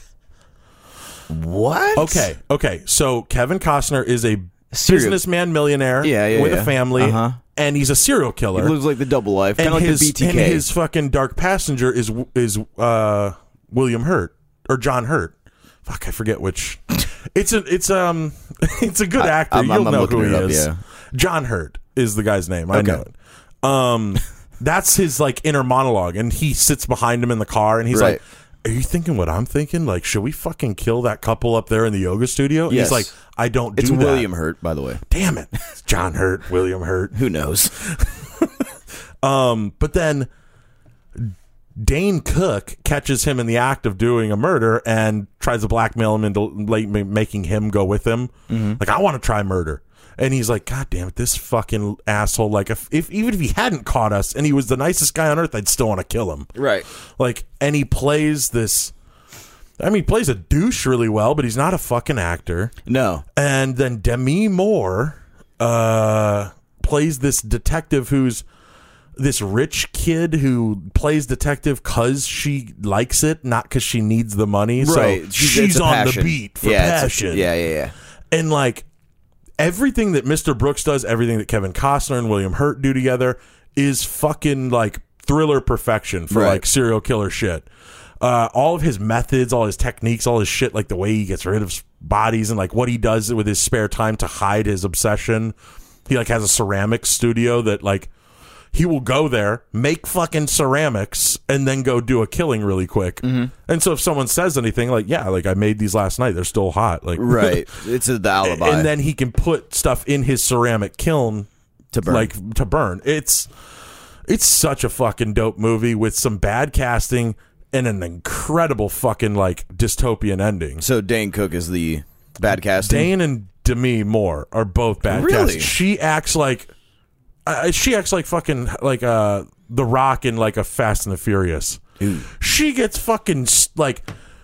What? Okay, okay. So Kevin Costner is a Serial- businessman millionaire Yeah, yeah, with yeah. a family, Uh-huh. and he's a serial He killer. lives like the double life, kind and of like his the B T K. and his fucking dark passenger is is uh, William Hurt or John Hurt. Fuck, I forget which. It's a it's um it's a good actor. I'm- You'll I'm know looking who he it up, is. yeah. John Hurt is the guy's name. I Okay. know it. Um, that's his like inner monologue, and he sits behind him in the car, and he's Right. like, "Are you thinking what I'm thinking? Like, should we fucking kill that couple up there in the yoga studio?" And Yes. he's like, "I don't do It's that." William Hurt, by the way. Damn it, it's John Hurt, William Hurt. Who knows? Um, but then Dane Cook catches him in the act of doing a murder and tries to blackmail him into like ma- making him go with him. Mm-hmm. Like, I want to try murder. And he's like, God damn it, this fucking asshole. Like, if, if even if he hadn't caught us and he was the nicest guy on earth, I'd still want to kill him. Right. Like, and he plays this. I mean, he plays a douche really well, but he's not a fucking actor. No. And then Demi Moore uh, plays this detective who's this rich kid who plays detective because she likes it, not because she needs the money. Right. So She's- she's it's a on passion. the beat for yeah, it's a- passion. yeah, yeah, yeah. And like everything that Mister Brooks does, everything that Kevin Costner and William Hurt do together is fucking like thriller perfection for Right. like serial killer shit. Uh, all of his methods, all his techniques, all his shit, like the way he gets rid of bodies and like what he does with his spare time to hide his obsession. He like has a ceramics studio that like he will go there, make fucking ceramics, and then go do a killing really quick. Mm-hmm. And so if someone says anything, like, yeah, like I made these last night, they're still hot. Like, Right. It's a, the alibi. and then he can put stuff in his ceramic kiln to burn. like to burn. It's it's such a fucking dope movie with some bad casting and an incredible fucking like dystopian ending. So Dane Cook is the bad casting? Dane and Demi Moore are both bad Really? cast. She acts like uh, she acts like fucking like uh The Rock in like a Fast and the Furious. Ooh. She gets fucking s- like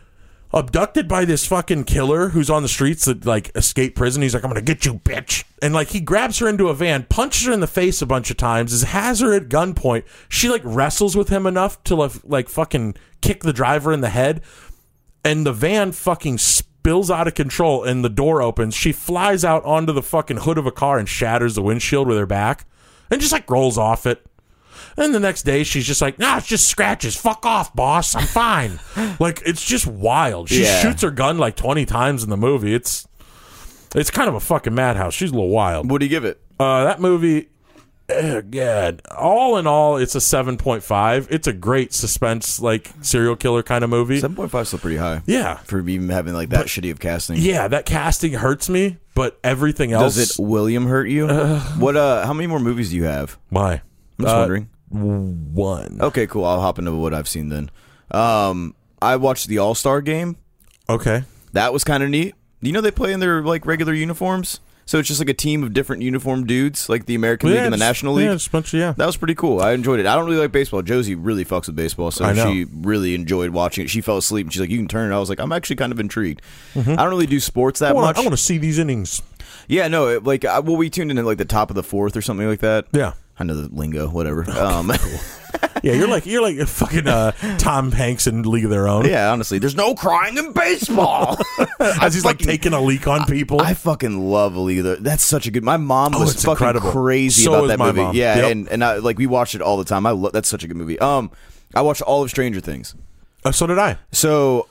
abducted by this fucking killer who's on the streets that like escaped prison. He's like, I'm gonna get you, bitch. And like he grabs her into a van, punches her in the face a bunch of times, has her at gunpoint. She like wrestles with him enough to like, like fucking kick the driver in the head, and the van fucking spills out of control and the door opens. She flies out onto the fucking hood of a car and shatters the windshield with her back and just like rolls off it. And the next day, she's just like, nah, it's just scratches. Fuck off, boss. I'm fine. Like, it's just wild. She Yeah. shoots her gun like twenty times in the movie. It's it's kind of a fucking madhouse. She's a little wild. What do you give it? Uh, that movie, oh, God. All in all, it's a seven point five. It's a great suspense, like, serial killer kind of movie. seven point five is still pretty high. Yeah. For even having like that shitty of casting. Yeah, that casting hurts me, but everything else... Does it William hurt you? Uh, what? Uh, how many more movies do you have? Why? I'm just Uh, wondering. One. Okay, cool. I'll hop into what I've seen then. Um, I watched the All Star Game. Okay. That was kind of neat. You know they play in their like regular uniforms, so it's just like a team of different uniformed dudes, like the American League and the just- National League. Yeah, just a bunch of, yeah. That was pretty cool. I enjoyed it. I don't really like baseball. Josie really fucks with baseball, so I know. she really enjoyed watching it. She fell asleep and she's like, "You can turn it." I was like, "I'm actually kind of intrigued." I don't really do sports that I wanna, much. I want to see these innings. Yeah, no, it, like I, well, we tuned in at like the top of the fourth or something like that. Yeah. I know the lingo, whatever. Um, Yeah, you're like you're like a fucking uh, Tom Hanks in League of Their Own. yeah, honestly, there's no crying in baseball. As he's like fucking- taking a leak on people. I fucking love a League of Their. That's such a good. My mom Oh, was it's fucking incredible. crazy So about is that my movie. mom. Yeah, Yep. and and I, like we watched it all the time. I love that's such a good movie. Um, I watched all of Stranger Things. Uh, so did I. So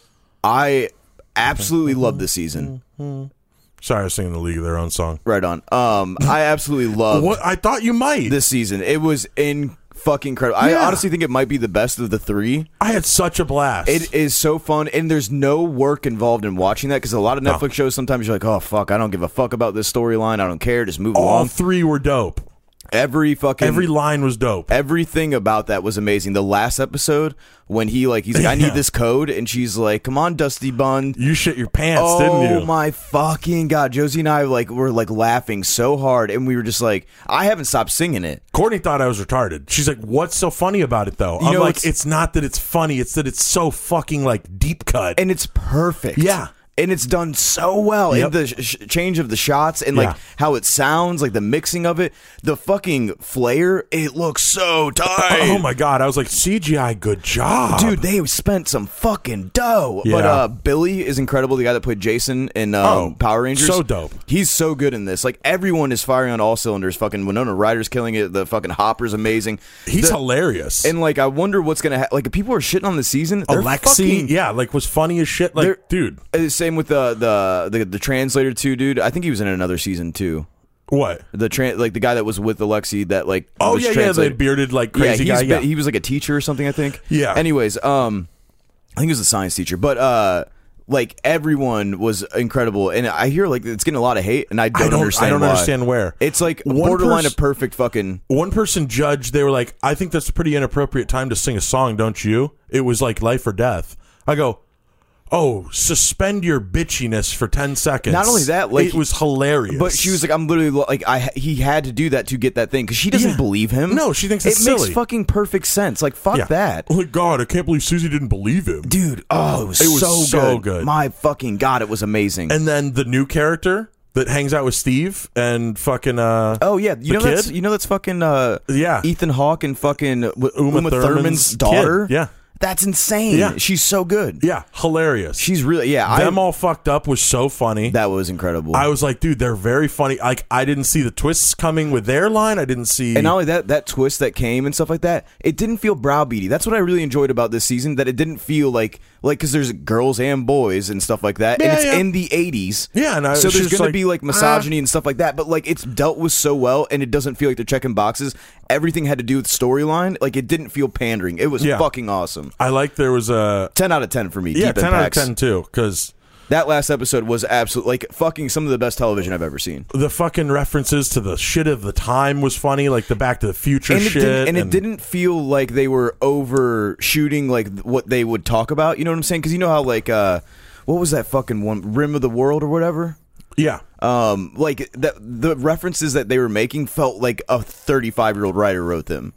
I absolutely love this season. Sorry, I was singing the League of Their Own song. Right on. Um, I absolutely love What I thought you might. this season. It was in fucking incredible. I Yeah. honestly think it might be the best of the three. I had such a blast. It is so fun, and there's no work involved in watching that because a lot of Netflix shows sometimes you're like, oh fuck, I don't give a fuck about this storyline. I don't care. Just move All along. three were dope. Every fucking Every line was dope. everything about that was amazing. The last episode when he like he's like, I Yeah. need this code, and she's like, come on, Dusty Bun. You shit your pants, Oh didn't you? my fucking god! Josie and I like were like laughing so hard, and we were just like, I haven't stopped singing it. Courtney thought I was retarded. She's like, "What's so funny about it, though?" You I'm know, like, it's- "It's not that it's funny; it's that it's so fucking like deep cut." And it's perfect. Yeah. And it's done so well. Yep. And the sh- sh- change of the shots and like Yeah. how it sounds, like the mixing of it, the fucking flare, it looks so tight. Oh my god! I was like, C G I, good job, Dude, they spent some fucking dough. But Yeah. uh, Billy is incredible. The guy that played Jason in um, Oh, Power Rangers. so dope. He's so good in this. Like, everyone is firing on all cylinders. Fucking Winona Ryder's killing it. The fucking Hopper's amazing. He's The- hilarious. And, like, I wonder what's going to happen. Like, if people are shitting on the season, they're Alexi, fucking... yeah, like was funny as shit. Like, They're- dude, Uh, Same with the, the the the translator too, dude. I think he was in another season too. what? The tran like the guy that was with Alexi that like Oh was yeah, yeah, the translated. bearded like yeah, crazy he's guy. been- Yeah, he was like a teacher or something, I think. Yeah. Anyways, um, I think he was a science teacher, but uh, like everyone was incredible, and I hear like it's getting a lot of hate, and I don't, I don't, understand. I don't why. understand where. It's like One borderline pers- of perfect fucking. One person judged. They were like, "I think that's a pretty inappropriate time to sing a song, don't you?" It was like life or death. I go, "Oh, suspend your bitchiness for ten seconds." Not only that, like- it was hilarious. But she was like, "I'm literally like, I he had to do that to get that thing because she doesn't Yeah. believe him. No, she thinks it's it makes silly. fucking perfect sense. Like, fuck Yeah. that." Oh my god, I can't believe Susie didn't believe him. Dude, oh, it was, It was so, so good. good. My fucking god, it was amazing. And then the new character that hangs out with Steve and fucking uh oh yeah, you the know that's kid? you know that's fucking uh, Yeah. Ethan Hawke and fucking Uma, Uma Thurman's, Thurman's daughter. kid. Yeah. that's insane. Yeah. She's so good. yeah, hilarious. She's really yeah. Them I, all fucked up was so funny. that was incredible. I was like, dude, they're very funny. Like, I didn't see the twists coming with their line. I didn't see. and not only that, that twist that came and stuff like that, it didn't feel browbeaty. That's what I really enjoyed about this season. That it didn't feel like like because there's girls and boys and stuff like that, Yeah, and it's yeah. in the eighties. Yeah, and I- so it's there's just gonna like, be like misogyny and stuff like that, but like it's dealt with so well, and it doesn't feel like they're checking boxes. Everything had to do with storyline. Like it didn't feel pandering. It was Yeah. fucking awesome. I like there was a ten out of ten for me. yeah, deep ten out of impacts. ten too, because That last episode was absolutely like fucking some of the best television I've ever seen. the fucking references to the shit of the time was funny, like the Back to the Future And it, shit, didn't, and it didn't feel like they were overshooting like th- what they would talk about. You know what I'm saying? Because you know how like uh, what was that fucking one, Rim of the World or whatever? yeah. Um, like that the references that they were making felt like a thirty-five year old writer wrote them.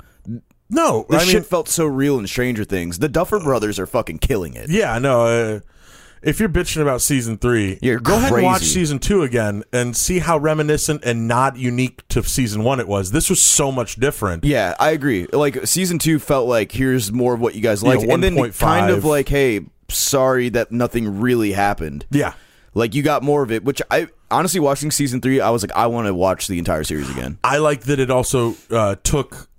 No, This I mean, shit felt so real in Stranger Things. The Duffer Brothers are fucking killing it. yeah, no, uh, if you're bitching about season three, You're go ahead and watch crazy. season two again and see how reminiscent and not unique to season one it was. This was so much different. Yeah, I agree. Like season two felt like here's more of what you guys Yeah, like, and then one point kind of five. like, hey, sorry that nothing really happened. Yeah. Like you got more of it, which I honestly watching season three, I was like, I want to watch the entire series again. I like that it also uh, took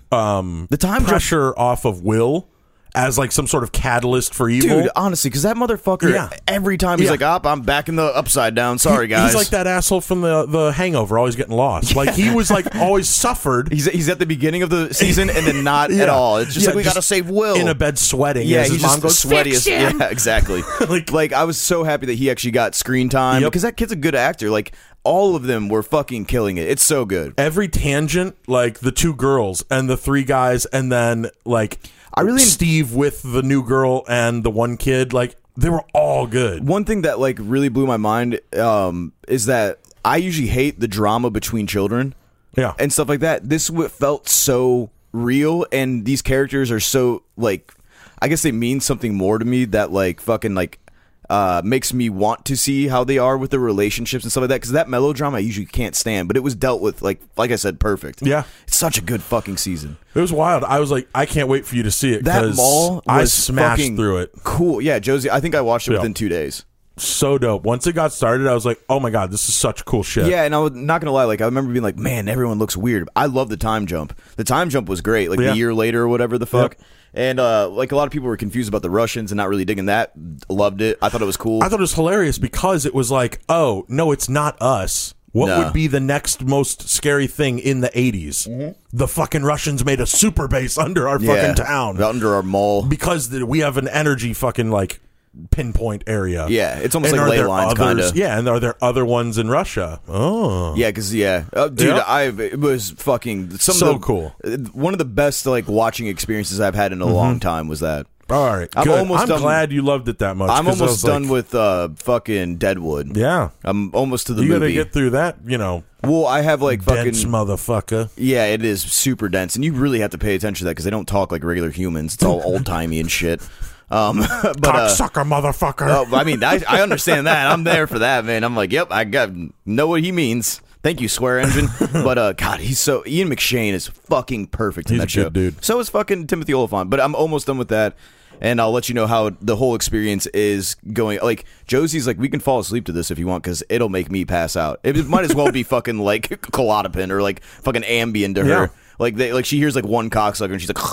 um, The time jump- pressure off of Will as like some sort of catalyst for evil. Dude, honestly, because that motherfucker, Yeah. every time he's Yeah. like, "Up, I'm back in the upside down." Sorry, He- guys. He's like that asshole from the the Hangover, always getting lost. Like he was like always suffered. He's he's at the beginning of the season and then not at Yeah. all. It's just Yeah, like we just gotta save Will in a bed sweating. Yeah, as he's his mom just goes, sweaty "Fix as him!" yeah, exactly. Like- like I was so happy that he actually got screen time Yep. because that kid's a good actor. Like all of them were fucking killing it. It's so good. Every tangent, like the two girls and the three guys, and then like I really- Steve with the new girl and the one kid, like they were all good. One thing that like really blew my mind um, is that I usually hate the drama between children. Yeah, and stuff like that. This w- felt so real, and these characters are so like, I guess they mean something more to me that like fucking like uh makes me want to see how they are with their relationships and stuff like that. Because that melodrama I usually can't stand, but it was dealt with like like I said, perfect. Yeah. it's such a good fucking season. it was wild. I was like, I can't wait for you to see it. That 'cause mall was I smashed fucking through it. Cool, yeah, Josie. I think I watched it Yeah. within two days. So dope. Once it got started, I was like, oh my god, this is such cool shit. Yeah, and I was not gonna lie. Like I remember being like, man, everyone looks weird. I love the time jump. The time jump was great. Like Yeah. a year later or whatever the fuck. Yep. And uh, like a lot of people were confused about the Russians and not really digging that. Loved it. I thought it was cool. I thought it was hilarious because it was like, oh no, it's not us. What No. would be the next most scary thing in the eighties? The fucking Russians made a super base under our Yeah, fucking town under our mall. because the, we have an energy fucking like pinpoint area. Yeah, it's almost And like are ley there lines, others- kinda. Yeah, and are there other ones in Russia? Oh, Yeah, because yeah, uh, dude, Yep. I it was fucking some So of the, cool. uh, One of the best like watching experiences I've had in a long time was that. all right. I'm good. almost I'm done- glad you loved it that much. I'm 'cause I almost was done like, with uh fucking Deadwood. Yeah, I'm almost to the you got to movie. get through that. You know, well, I have like fucking dense motherfucker. yeah, it is super dense, and you really have to pay attention to that because they don't talk like regular humans. It's all old timey and shit. Um, but uh, Cocksucker, motherfucker. oh, I mean, I, I understand that. I'm there for that, man. I'm like, yep, I got know what he means. Thank you, Square Engine. But uh, God, he's so Ian McShane is fucking perfect in He's that a show. good dude. So is fucking Timothy Olyphant. But I'm almost done with that, and I'll let you know how the whole experience is going. Like Josie's like, we can fall asleep to this if you want because it'll make me pass out. It might as well be fucking like Klonopin or like fucking Ambien to her. Yeah. Like they like she hears like one cocksucker and she's like.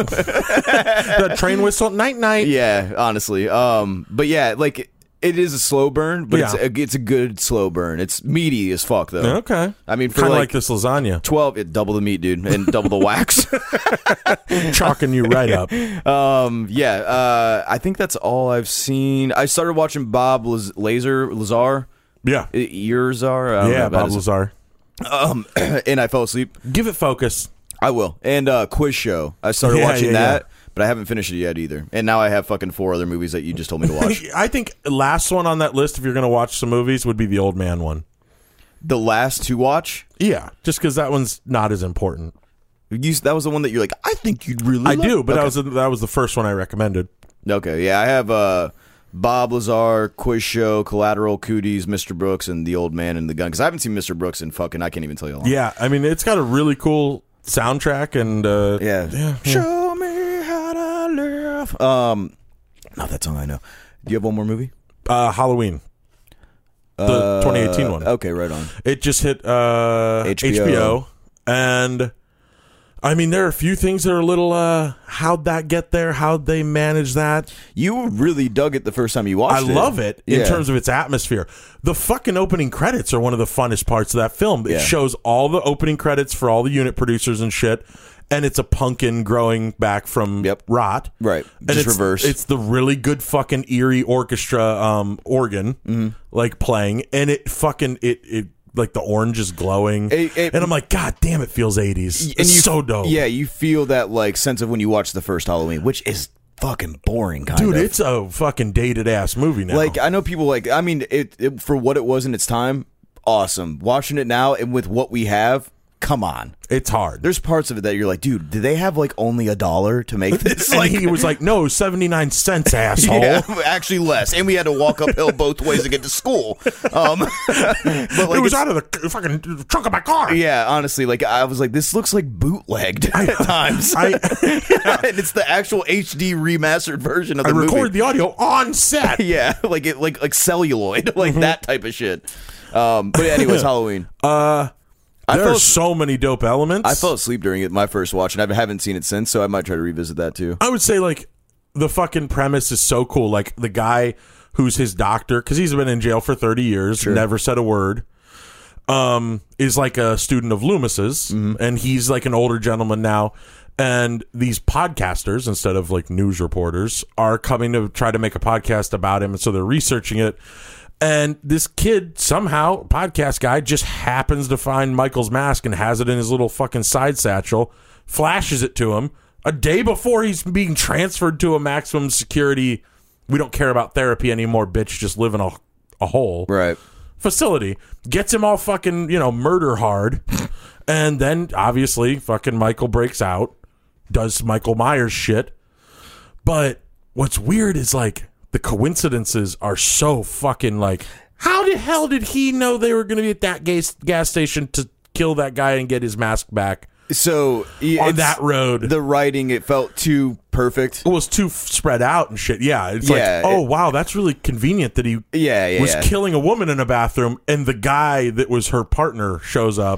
The train whistle, night night. Yeah, honestly. Um, but yeah, like it is a slow burn, but it's Yeah. a, it's a good slow burn. It's meaty as fuck though. Okay. I mean, for Kind of like, like this lasagna, twelve, it double the meat, dude, and double the wax. chalking you right up. um, yeah. Uh, I think that's all I've seen. I started watching Bob Laz- Lazar Lazar. Yeah. Yerzar, I don't know Yeah, about Bob his- Lazar. Um, and I fell asleep. Give it focus. I will. And uh, Quiz Show. I started Yeah, watching yeah, that, yeah. but I haven't finished it yet either. And now I have fucking four other movies that you just told me to watch. I think last one on that list, if you're going to watch some movies, would be the Old Man one. The last to watch. Yeah, just because that one's not as important. You, that was the one that you're like, I think you'd really. I like. do, but okay. that was that was the first one I recommended. Okay, yeah, I have uh, Bob Lazar, Quiz Show, Collateral, Cooties, Mister Brooks, and The Old Man and the Gun. Because I haven't seen Mister Brooks in fucking, I can't even tell you how long. Yeah, I mean, it's got a really cool soundtrack and uh, Yeah. yeah. Show me how to live. Um, not that song I know. Do you have one more movie? Uh, Halloween, the Uh, twenty eighteen one. Okay, right on. It just hit uh, H B O. H B O, and I mean, there are a few things that are a little. Uh, how'd that get there? How'd they manage that? You really dug it the first time you watched I it. love it in Yeah. terms of its atmosphere. The fucking opening credits are one of the funnest parts of that film. It Yeah. shows all the opening credits for all the unit producers and shit, and it's a pumpkin growing back from Yep. rot. Right. And Just it's, reverse. It's the really good fucking eerie orchestra um, organ Mm-hmm. like playing, and it fucking it it like the orange is glowing, It- it- and I'm like, God damn, it feels eighties. And It's you- so dope. Yeah, you feel that like sense of when you watch the first Halloween, which is fucking boring, kind dude, of. it's a fucking dated ass movie now. Like I know people like I mean it, it for what it was in its time, awesome. Watching it now and with what we have, come on. It's hard. There's parts of it that you're like, dude, did they have like only a dollar to make this? And Like he was like, no, seventy-nine cents, asshole. Yeah, actually less, and we had to walk uphill both ways to get to school. Um, but like it was it's- out of the fucking trunk of my car. Yeah, honestly, like I was like, this looks like bootlegged at times. I, And it's the actual H D remastered version of I the movie. recorded the audio on set. Yeah, like it, like like celluloid, like that type of shit. Um, but anyways, Halloween. Uh, I there fell are as- so many dope elements. I fell asleep during it my first watch, and I haven't seen it since, so I might try to revisit that too. I would say like the fucking premise is so cool. Like the guy who's his doctor, because he's been in jail for thirty years, Sure. never said a word. Um, is like a student of Loomis's, Mm-hmm. and he's like an older gentleman now. And these podcasters, instead of like news reporters, are coming to try to make a podcast about him, and so they're researching it. And this kid somehow, podcast guy, just happens to find Michael's mask and has it in his little fucking side satchel, flashes it to him a day before he's being transferred to a maximum security, we don't care about therapy anymore, bitch, just live in a, a hole Right. facility. Gets him all fucking, you know, murder hard. And then, obviously, fucking Michael breaks out, does Michael Myers shit. But what's weird is, like, the coincidences are so fucking, like, how the hell did he know they were going to be at that gas, gas station to kill that guy and get his mask back So yeah, on it's- that road? the writing, it felt too perfect. It was too f- spread out and shit. Yeah, it's Yeah, like, oh it- wow, that's really convenient that he Yeah, yeah, was yeah. killing a woman in a bathroom, and the guy that was her partner shows up.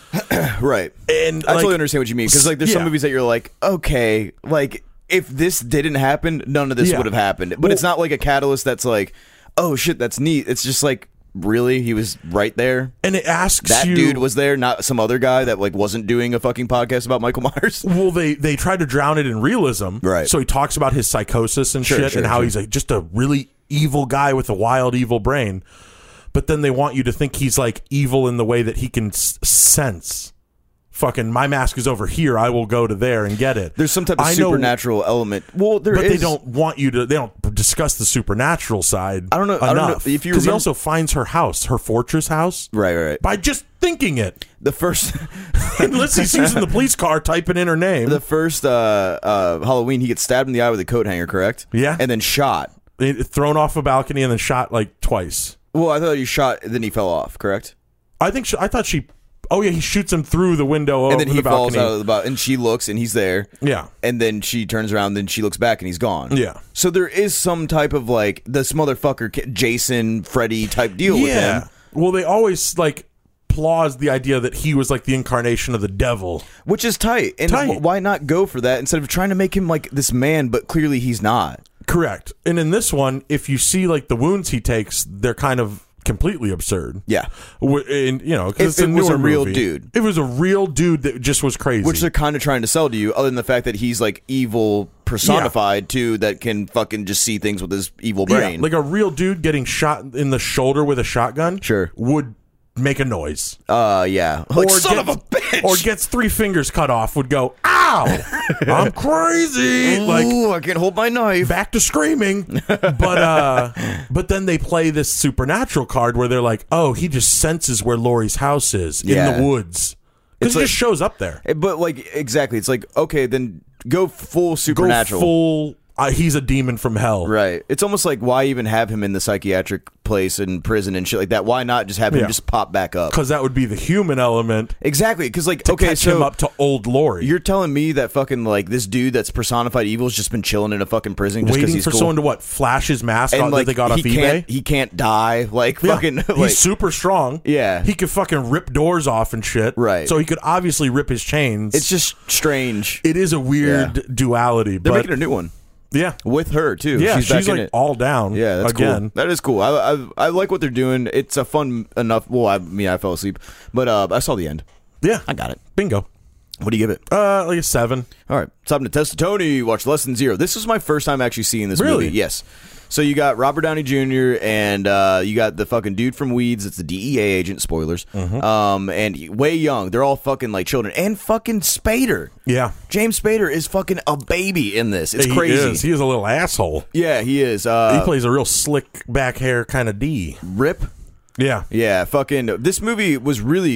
Right. And I like, totally understand what you mean, because like there's some yeah. movies that you're like, okay, like if this didn't happen, none of this Yeah. would have happened. But Well- it's not like a catalyst that's like, oh shit, that's neat. It's just like, really, he was right there. and it asks That you, dude was there, not some other guy that like wasn't doing a fucking podcast about Michael Myers. Well, they they tried to drown it in realism, Right. So he talks about his psychosis and Sure, shit, sure, and how sure. he's like just a really evil guy with a wild, evil brain. But then they want you to think he's like evil in the way that he can s- sense. Fucking, my mask is over here. I will go to there and get it. There's some type of I know- supernatural element. Well, there is. but they don't want you to. They don't discuss the supernatural side. I don't know- Enough, I don't know if you because he remember- also finds her house, her fortress house, Right, right. by just thinking it. The first, Unless he's using the police car, typing in her name. the first uh, uh, Halloween, he gets stabbed in the eye with a coat hanger, correct? Yeah. And then shot. It- thrown off a balcony and then shot like twice. Well, I thought he shot, then he fell off, correct? I think she, I thought she. Oh yeah, he shoots him through the window And over then he the falls balcony. out of the balcony, and she looks, and he's there. Yeah, And then she turns around, then she looks back, and he's gone. Yeah. So there is some type of like this motherfucker, K- Jason, Freddy type deal with yeah. him, Well, they always like plaused the idea that he was like the incarnation of the devil. which is tight. And Tight. w- why not go for that instead of trying to make him like this man, but clearly he's not. Correct. And in this one, if you see like the wounds he takes, they're kind of completely absurd. Yeah. W- And you know, because If it's a it was newer a real movie. dude. It was a real dude that just was crazy. Which they're kind of trying to sell to you, other than the fact that he's like evil personified too, that can fucking just see things with his evil brain. Yeah, like a real dude getting shot in the shoulder with a shotgun. Sure. Would make a noise. uh, yeah. Like, son gets, of a bitch! Or gets three fingers cut off, would go, ow, I'm crazy. Like, Ooh, I can't hold my knife. back to screaming. But uh but then they play this supernatural card where they're like, oh, he just senses where Laurie's house is Yeah. in the woods. Because It's he like- just shows up there. Eh, But like exactly, it's like okay, then go full Go supernatural. full uh, he's a demon from hell. Right. It's almost like why even have him in the psychiatric place in prison and shit like that? Why not just have him Yeah. just pop back up? Because that would be the human element Exactly. Because like to okay, catch so him up to old Laurie. you're telling me that fucking like this dude that's personified evil has just been chilling in a fucking prison just because waiting he's for cool? someone to what? Flash his mask and out like that they got he off eBay? can't he can't die like Yeah. fucking he's like super strong. Yeah. He could fucking rip doors off and shit. Right. So he could obviously rip his chains. it's just strange. it is a weird Yeah. duality. They're but making a new one yeah. with her too. Yeah, she's, she's, back in like it. all down. Yeah, that's again. cool. That is cool. I, I I like what they're doing. It's a fun enough. Well, I mean, I fell asleep, but uh, I saw the end. Yeah, I got it. bingo. What do you give it? Uh, like a seven. All right, it's time to test Tony. Watch Lesson Zero. This is my first time actually seeing this Really? movie. Yes. So you got Robert Downey Junior and uh, you got the fucking dude from Weeds. It's the D E A agent. Spoilers. Mm-hmm. Um, and he- way young. They're all fucking like children. And fucking Spader. Yeah, James Spader is fucking a baby in this. It's he crazy. is. He is a little asshole. Yeah, he is. Uh, he plays a real slick back hair kind of D. Rip. Yeah, Yeah, fucking. This movie was really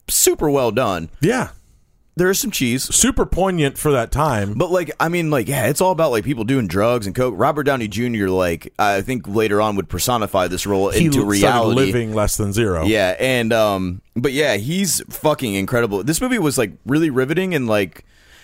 super well done. Yeah. There is some cheese. Super poignant for that time. But, like, I mean, like, yeah, it's all about, like, people doing drugs and coke. Robert Downey Junior, like, I think later on would personify this role he into started reality. living less than zero. Yeah, and, um, but yeah, he's fucking incredible. This movie was, like, really riveting and, like,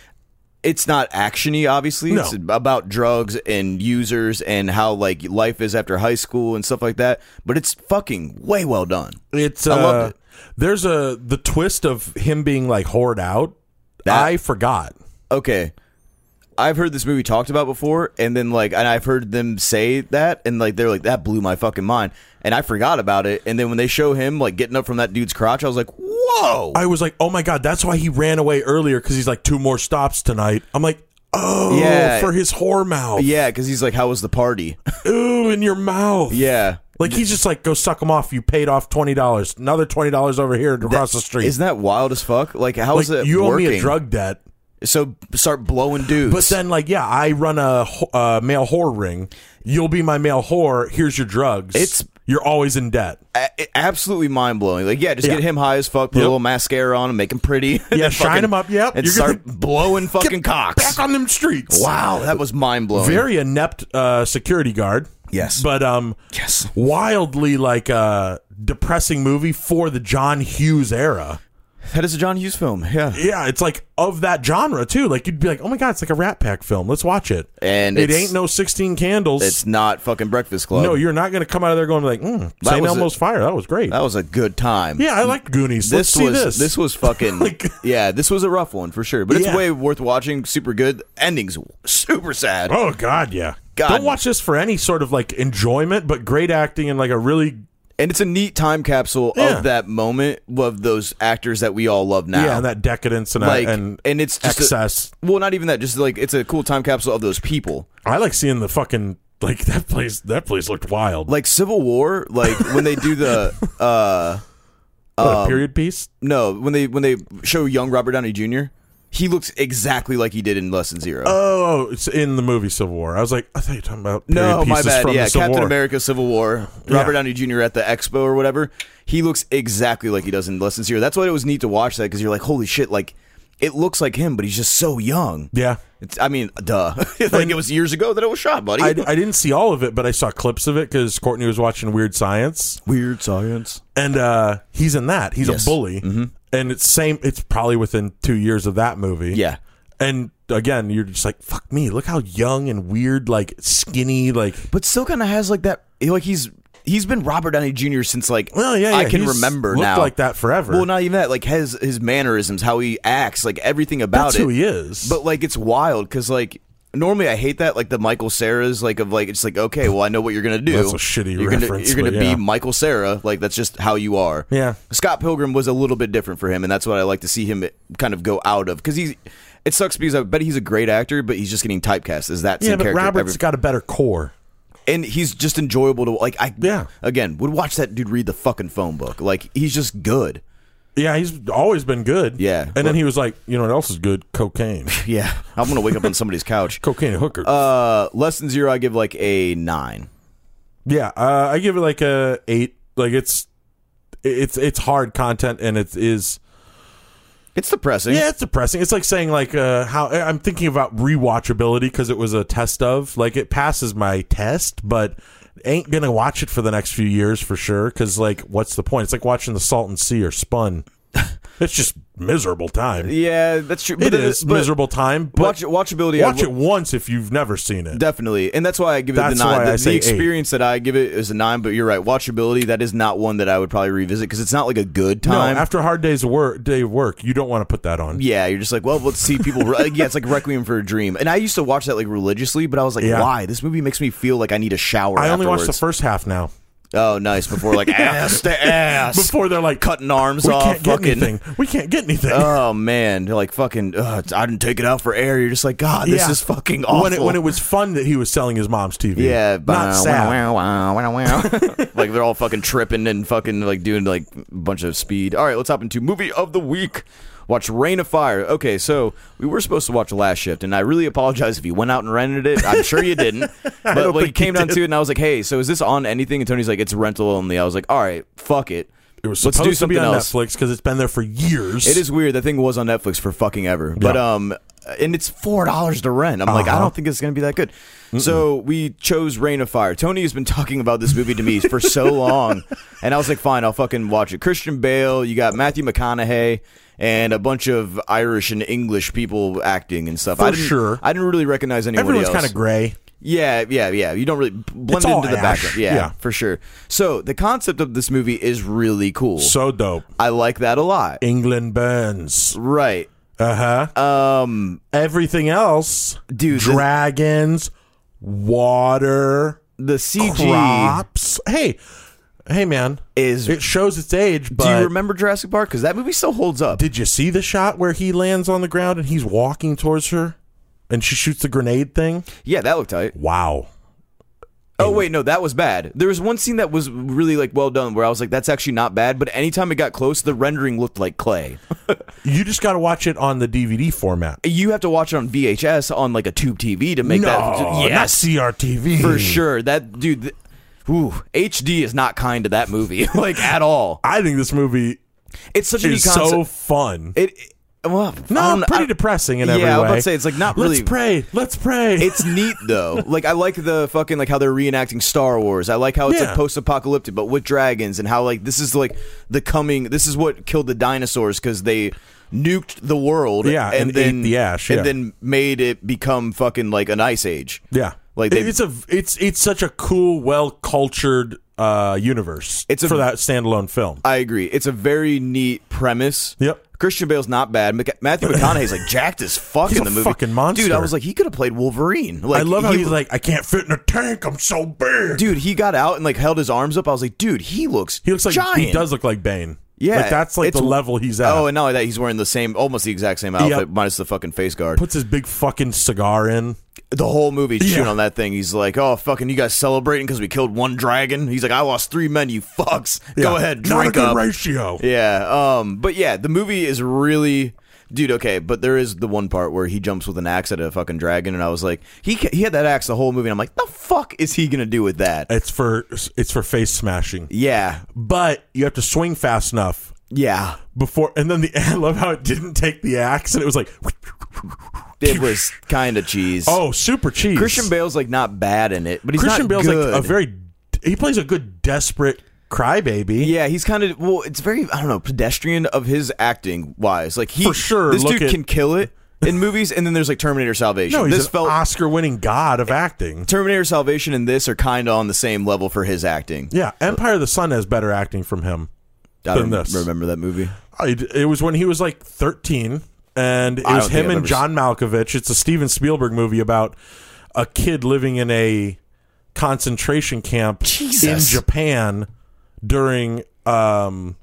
it's not action-y, obviously. No. It's about drugs and users and how, like, life is after high school and stuff like that. But it's fucking way well done. It's, I uh, loved it. There's a, the twist of him being, like, whored out. That- I forgot. Okay. I've heard this movie talked about before, and then, like, and I've heard them say that, and, like, they're like, that blew my fucking mind. And I forgot about it, and then when they show him, like, getting up from that dude's crotch, I was like, whoa! I was like, oh my God, that's why he ran away earlier, because he's like, two more stops tonight. I'm like, oh, Yeah. for his whore mouth. Yeah, because he's like, how was the party? Ooh, in your mouth. Yeah. Like, he's just like, go suck him off. You paid off twenty dollars. Another twenty dollars over here across the street. Isn't that wild as fuck? Like, how is like, it you owe working? me a drug debt. So start blowing dudes. But then, like, yeah, I run a wh- uh, male whore ring. You'll be my male whore. Here's your drugs. It's- You're always in debt. A- absolutely mind blowing. Like, yeah, just Yeah. get him high as fuck, put Yep. a little mascara on him, make him pretty. and Yeah, then shine fucking- him up, yep. And You're start gonna- blowing fucking Get cocks. Back on them streets. Wow, that was mind blowing. Very inept uh, security guard. Yes. But um, Yes. wildly, like, uh, depressing movie for the John Hughes era. That is a John Hughes film. Yeah. Yeah, it's like of that genre too. Like, you'd be like, "Oh my God, it's like a Rat Pack film. Let's watch it." And it it's- ain't no sixteen Candles. It's not fucking Breakfast Club. No, you're not going to come out of there going like, mm, That Saint was a- Elmo's Fire. That was great. That was a good time. Yeah, I liked Goonies. Let's This see was this. was fucking Like- yeah. This was a rough one for sure, but it's Yeah. way worth watching. Super good. Ending's super sad. Oh God, yeah. God. Don't watch this for any sort of like enjoyment, but great acting and like a really And it's a neat time capsule Yeah. of that moment of those actors that we all love now. yeah, and that decadence and like and, and it's just a- excess. well, not even that. Just like it's a cool time capsule of those people. I like seeing the fucking like that place. That place looked wild. Like Civil War, like when they do the uh what, um, a period piece. no, when they when they show young Robert Downey Junior, he looks exactly like he did in Less Than Zero. Oh, it's in the movie Civil War. I was like, I thought you were talking about period No, my pieces bad. from Yeah, the Civil Captain War. America: Civil War. Robert Yeah. Downey Junior at the expo or whatever. He looks exactly like he does in Less Than Zero. That's why it was neat to watch that, because you're like, holy shit, like it looks like him, but he's just so young. Yeah. It's, I mean, duh. like it was years ago that it was shot, buddy. I, I didn't see all of it, but I saw clips of it because Courtney was watching Weird Science, Weird Science. and uh, he's in that. He's Yes. a bully, mm-hmm. and it's same. It's probably within two years of that movie. Yeah. and again, you're just like, fuck me. Look how young and weird, like skinny, like. But still kind of has like that, like he's he's been Robert Downey Junior since like Well, yeah, yeah I can he's remember looked now. like that forever. Well, not even that. Like his his mannerisms, how he acts, like everything about That's it. who he is. But like it's wild because like normally I hate that, like the Michael Cera's, like of like it's like okay, well I know what you're gonna do. That's a shitty you're reference, Gonna, you're gonna but be yeah. Michael Cera, like that's just how you are. Yeah. Scott Pilgrim was a little bit different for him, and that's what I like to see him kind of go out of because he's. It sucks because I bet he's a great actor, but he's just getting typecast as that yeah, same but character. Robert's every- got a better core. and he's just enjoyable to like. I Yeah. Again, would watch that dude read the fucking phone book. Like he's just good. Yeah, he's always been good. Yeah. and then he was like, you know what else is good? Cocaine, Yeah, I'm gonna wake up on somebody's couch. cocaine and hooker. Uh, Less Than Zero, I give like a nine. yeah, uh, I give it like a eight. Like it's it's it's hard content, and it is. It's depressing. Yeah, it's depressing. It's like saying like uh, how I'm thinking about rewatchability because it was a test of like it passes my test, but ain't gonna watch it for the next few years for sure. Because like, what's the point? It's like watching The Salton Sea or Spun. It's just miserable time. Yeah, that's true. It But is but miserable time. But Watch watchability. I watch w- it once if you've never seen it. Definitely, and that's why I give it That's the nine. why The, I the say eight. experience that I give it is a nine. But you're right, watchability. That is not one that I would probably revisit because it's not like a good No, time. after a hard day's of work, day of work, you don't want to put that on. Yeah, you're just like, well, let's see people. like, yeah, it's like Requiem for a Dream, and I used to watch that like religiously, but I was like, Yeah. why? This movie makes me feel like I need a shower. I only watched afterwards. the first half now. Oh, nice. Before like ass to ass, Before they're like cutting arms we off. can't get fucking. anything. We can't get anything. Oh man, they're like fucking. Uh, I didn't take it out for air. You're just like, God, this Yeah. is fucking awful. When it when it was fun that he was selling his mom's T V. Yeah, not wow, sad. wow, wow, wow, wow. Like they're all fucking tripping and fucking like doing like a bunch of speed. All right, let's hop into movie of the week. Watch Rain of Fire. Okay, so we were supposed to watch The Last Shift, and I really apologize if you went out and rented it. I'm sure you didn't. But don't when it think you came down did. to it, and I was like, hey, so is this on anything? And Tony's like, it's rental only. I was like, all right, fuck it. It was Let's do supposed to be something on else. Netflix because it's been there for years. It is weird. That thing was on Netflix for fucking ever. But Yeah. um, and it's four dollars to rent. I'm like, I Uh-huh. don't think it's gonna be that good. So we chose Reign of Fire. Tony has been talking about this movie to me for so long, and I was like, fine, I'll fucking watch it. Christian Bale, you got Matthew McConaughey, and a bunch of Irish and English people acting and stuff. For I didn't, sure. I didn't really recognize anybody Everyone's else. kind of gray. Yeah, yeah, yeah. You don't really blend It's all into the ash. background. Yeah, Yeah. for sure. So the concept of this movie is really cool. So dope. I like that a lot. England burns. Right. Uh huh. Um, Everything else, Dude, this- dragons, water, the C G crops. Hey, hey, man, is. it shows its age. But Do you remember Jurassic Park? Because that movie still holds up. did you see the shot where he lands on the ground and he's walking towards her, and she shoots the grenade thing? Yeah, that looked tight. Wow. Oh wait, no, that was bad. There was one scene that was really like well done, where I was like, "That's actually not bad." But anytime it got close, the rendering looked like clay. You just got to watch it on the D V D format. You have to watch it on V H S on like a tube T V to make no, that. not Yes, C R T V for sure. That dude. Th- Ooh, H D is not kind to that movie, like at all. I think this movie It's such a neat is concept. so fun. It, it well, I no, don't- pretty I- depressing in yeah, every way. I was about to say it's like not really. Let's pray. Let's pray. It's neat though. Like I like the fucking like how they're reenacting Star Wars. I like how it's Yeah. like post-apocalyptic, but with dragons, and how like this is like the coming. This is what killed the dinosaurs because they nuked the world. Yeah, and then ate the ash, yeah. and then made it become fucking like an ice age. yeah, Like they- it's a it's it's such a cool, well cultured uh, universe. It's a- for that standalone film. I agree. It's a very neat premise. Yep. Christian Bale's not bad. Mc- Matthew McConaughey's like jacked as fuck He's in a the movie. fucking monster. Dude, I was like, he could have played Wolverine. Like, I love how he- he's like, I can't fit in a tank. I'm so big. dude, he got out and like held his arms up. I was like, dude, he looks he looks like giant. he does look like Bane. Yeah, like that's like it's- the level he's at. Oh, and not only that, he's wearing the same, almost the exact same outfit, Yep. minus the fucking face guard. Puts his big fucking cigar in. The whole movie he's Yeah. chewing on that thing. He's like, "Oh, fucking, you guys celebrating because we killed one dragon?" He's like, "I lost three men, you fucks. Go Yeah. ahead, Not a drink good up." ratio. Yeah, um, but yeah, the movie is really, dude. Okay, but there is the one part where he jumps with an axe at a fucking dragon, and I was like, he he had that axe the whole movie, and I'm like, the fuck is he gonna do with that? It's for it's for face smashing. Yeah, But you have to swing fast enough yeah, before, and then the I love how it didn't take the axe, and it was like, it was kind of cheese. oh, super cheese. Christian Bale's like not bad in it, but he's Christian not Bale's good. like a very he plays a good desperate crybaby. Yeah, he's kind of well. It's very I don't know pedestrian of his acting wise. Like he For sure, this look dude at- can kill it in movies, and then there's like Terminator Salvation. No, he's this an felt Oscar-winning god of acting. Terminator Salvation and this are kind of on the same level for his acting. Yeah, Empire of the Sun has better acting from him. I than don't this. remember that movie. I, it was when he was like thirteen, and it I was don't think him I've and ever John Malkovich. It's a Steven Spielberg movie about a kid living in a concentration camp Jesus. in Japan during um,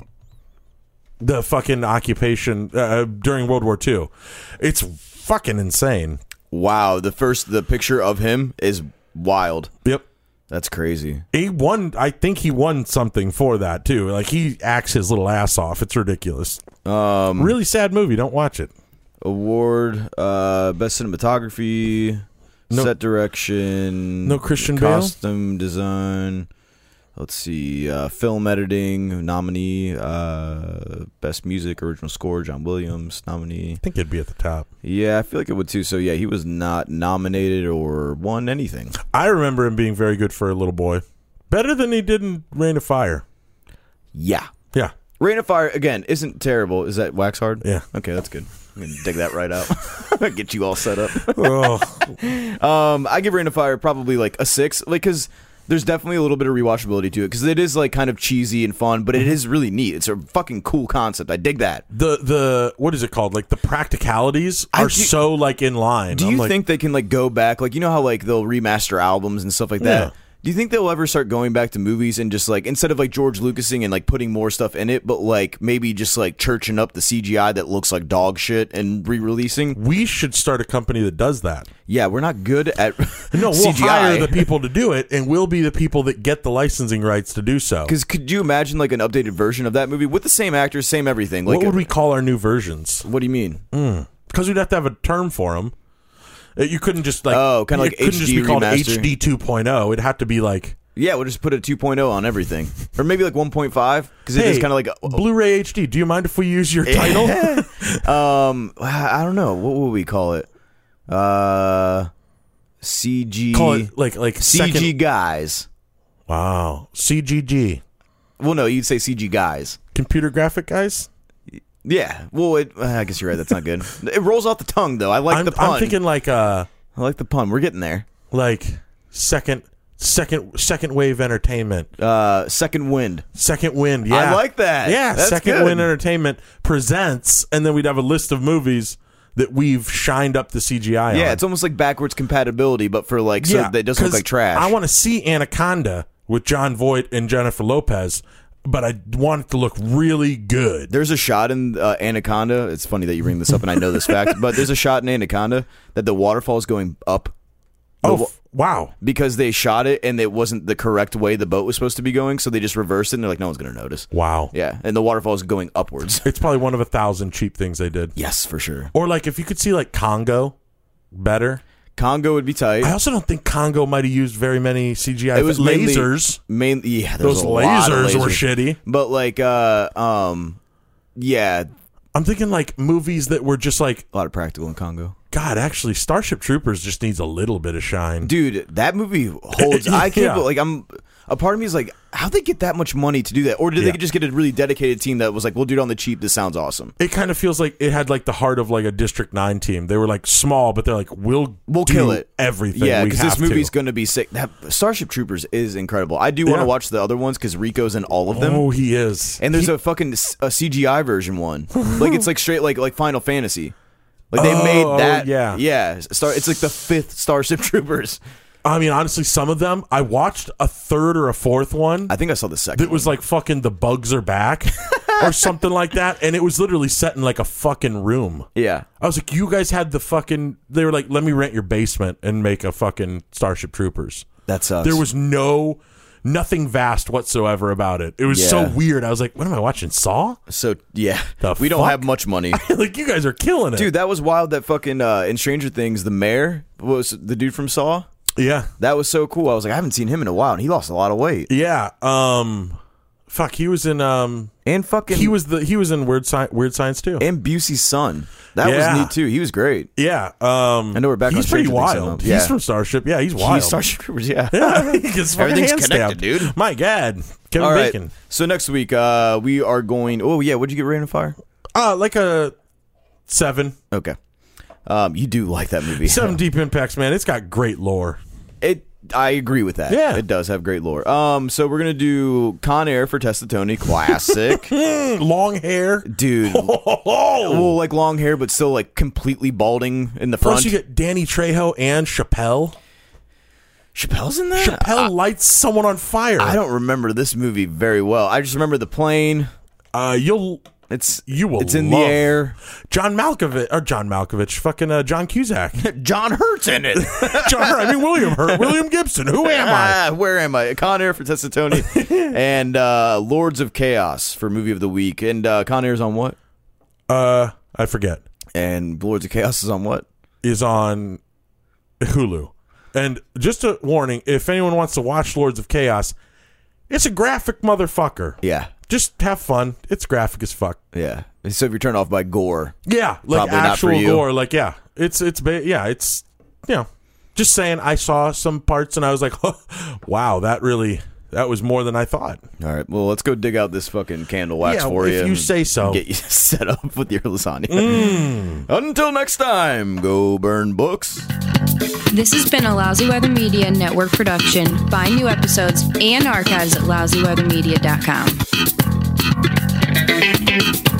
the fucking occupation uh, during World War Two. It's fucking insane. Wow, the first the picture of him is wild. Yep. That's crazy. He won. I think he won something for that too. Like he acts his little ass off. It's ridiculous. Um, Really sad movie. Don't watch it. award, uh, best cinematography, No- set direction, no Christian Bale? costume design. Let's see, uh, film editing nominee, uh, best music, original score, John Williams nominee. I think it'd be at the top. Yeah, I feel like it would too. So yeah, he was not nominated or won anything. I remember him being very good for a little boy. Better than he did in Reign of Fire. Yeah, Yeah. Rain of Fire again isn't terrible. Is that Wax Hard? Yeah. Okay, that's good. I'm gonna dig that right out. Get you all set up. Oh, Um, I give Rain of Fire probably like a six, like because there's definitely a little bit of rewatchability to it because it is like kind of cheesy and fun, but it is really neat. It's a fucking cool concept. I dig that. the the what is it called? Like the practicalities I are do- so like in line. Do I'm you like, think they can like go back, like you know how like they'll remaster albums and stuff like that? Yeah. Do you think they'll ever start going back to movies and just like instead of like George Lucasing and like putting more stuff in it, but like maybe just like churching up the C G I that looks like dog shit and re-releasing? we should start a company that does that? Yeah, we're not good at No, we'll C G I. hire the people to do it, and we'll be the people that get the licensing rights to do so. Because could you imagine like an updated version of that movie with the same actors, same everything? Like, What would we call our new versions? what do you mean? Because we'd have to have a term for them. You couldn't just like Oh, kinda it like couldn't just H D be called remaster. H D two point oh. It'd have to be like Yeah, we'll just put a two point oh on everything. Or maybe like one point five, because it Hey, is kind of like... A, Blu-ray H D. Do you mind if we use your title? um, I don't know. What would we call it? Uh, C G... Call it like like C G second- guys. Wow. C G G. Well, no, you'd say C G guys. Computer graphic guys? Yeah. Well, it, I guess you're right. That's not good. It rolls off the tongue, though. I like I'm, the pun. I'm thinking like uh I like the pun. We're getting there. like second second second wave entertainment. Uh, Second Wind. Second Wind, yeah. I like that. Yeah, That's Second good. Wind Entertainment presents, and then we'd have a list of movies that we've shined up the C G I on. Yeah, it's almost like backwards compatibility, but for like, so that it doesn't look 'cause like trash. I want to see Anaconda with John Voight and Jennifer Lopez, but I want it to look really good. There's a shot in uh, Anaconda. It's funny that you bring this up, and I know this fact, but there's a shot in Anaconda that the waterfall is going up. Oh, The wa- f- wow. because they shot it and it wasn't the correct way the boat was supposed to be going, so they just reversed it and they're like, no one's going to notice. Wow. Yeah, and the waterfall is going upwards. It's probably one of a thousand cheap things they did. Yes, for sure. Or like if you could see like Congo better. Congo would be tight. I also don't think Congo might have used very many C G I It was mainly- lasers. Main, yeah, there was Those a lot of lasers were lasers. shitty. But like, uh, um, yeah, I'm thinking like movies that were just like, a lot of practical in Congo. God, actually, Starship Troopers just needs a little bit of shine. Dude, that movie holds. I can't. Yeah. Like, I'm. A part of me is like, how'd they get that much money to do that? Or did Yeah. they just get a really dedicated team that was like, we'll do it on the cheap. This sounds awesome. It kind of feels like it had like the heart of like a District Nine team. They were like small, but they're like, we'll We'll do kill it. everything. Yeah, we because have this movie's to. going to be sick. That Starship Troopers is incredible. I do want to Yeah. watch the other ones because Rico's in all of them. Oh, he is. And there's He- a fucking s- a C G I version one. Like it's like straight like like Final Fantasy. Like they Oh, made oh, that. yeah. yeah. Star. It's like the fifth Starship Troopers. I mean, honestly, some of them I watched a third or a fourth one. I think I saw the second. That was like fucking the bugs are back or something like that, and it was literally set in like a fucking room. Yeah. I was like, you guys had the fucking. They were like, let me rent your basement and make a fucking Starship Troopers. That sucks. There was no, nothing vast whatsoever about it. It was so Yeah. weird. I was like, what am I watching? Saw? So yeah, The we don't fuck? have much money. Like you guys are killing it, Dude, that was wild. That fucking uh, in Stranger Things, the mayor was the dude from Saw. Yeah, That was so cool. I was like, I haven't seen him in a while, and he lost a lot of weight. yeah. Um, fuck, he was in um, And fucking he was the he was in Weird Science, Weird Science too. and Busey's son. That Yeah. was neat too. He was great. Yeah, um, I know we're back He's on pretty Stranger Things wild. somehow. Yeah. He's from Starship. Yeah, he's wild. He's Starship Troopers. Yeah. Yeah, he gets fucking Everything's hand connected, stabbed. dude. My God, Kevin All right. Bacon. So next week, uh, we are going. Oh yeah, what'd you get Rain of Fire? Uh, like a seven, Okay. Um, you do like that movie. seven Deep Impacts, man. It's got great lore. It. I agree with that. Yeah. It does have great lore. Um, so we're gonna do Con Air for Tessa Tony, classic, Mm, long hair. dude. Oh, Well, like long hair, but still like completely balding in the front. plus you get Danny Trejo and Chappelle. Chappelle's in that. Chappelle lights someone on fire. I don't remember this movie very well. I just remember the plane. Uh, you'll It's you will. It's in love the air. John Malkovich or John Malkovich, fucking uh, John Cusack. John Hurt's in it. John, I mean William Hurt, William Gibson. Who am I? Ah, where am I? Con Air for Tessa Tony and uh, Lords of Chaos for movie of the week. And uh, Con Air's on what? Uh, I forget. And Lords of Chaos is on what? Is on Hulu. And just a warning: if anyone wants to watch Lords of Chaos, it's a graphic motherfucker. Yeah, Just have fun. It's graphic as fuck. yeah. So if you're turned off by gore, Yeah, like Probably not for actual you. gore. Like yeah, it's it's ba- yeah, it's you know, just saying. I saw some parts and I was like, oh, wow, that really that was more than I thought. all right. Well, let's go dig out this fucking candle wax Yeah, for if you. you and say so. Get you set up with your lasagna. Mm. Until next time, go burn books. This has been a Lousy Weather Media Network production. Find new episodes and archives at lousy weather media dot com.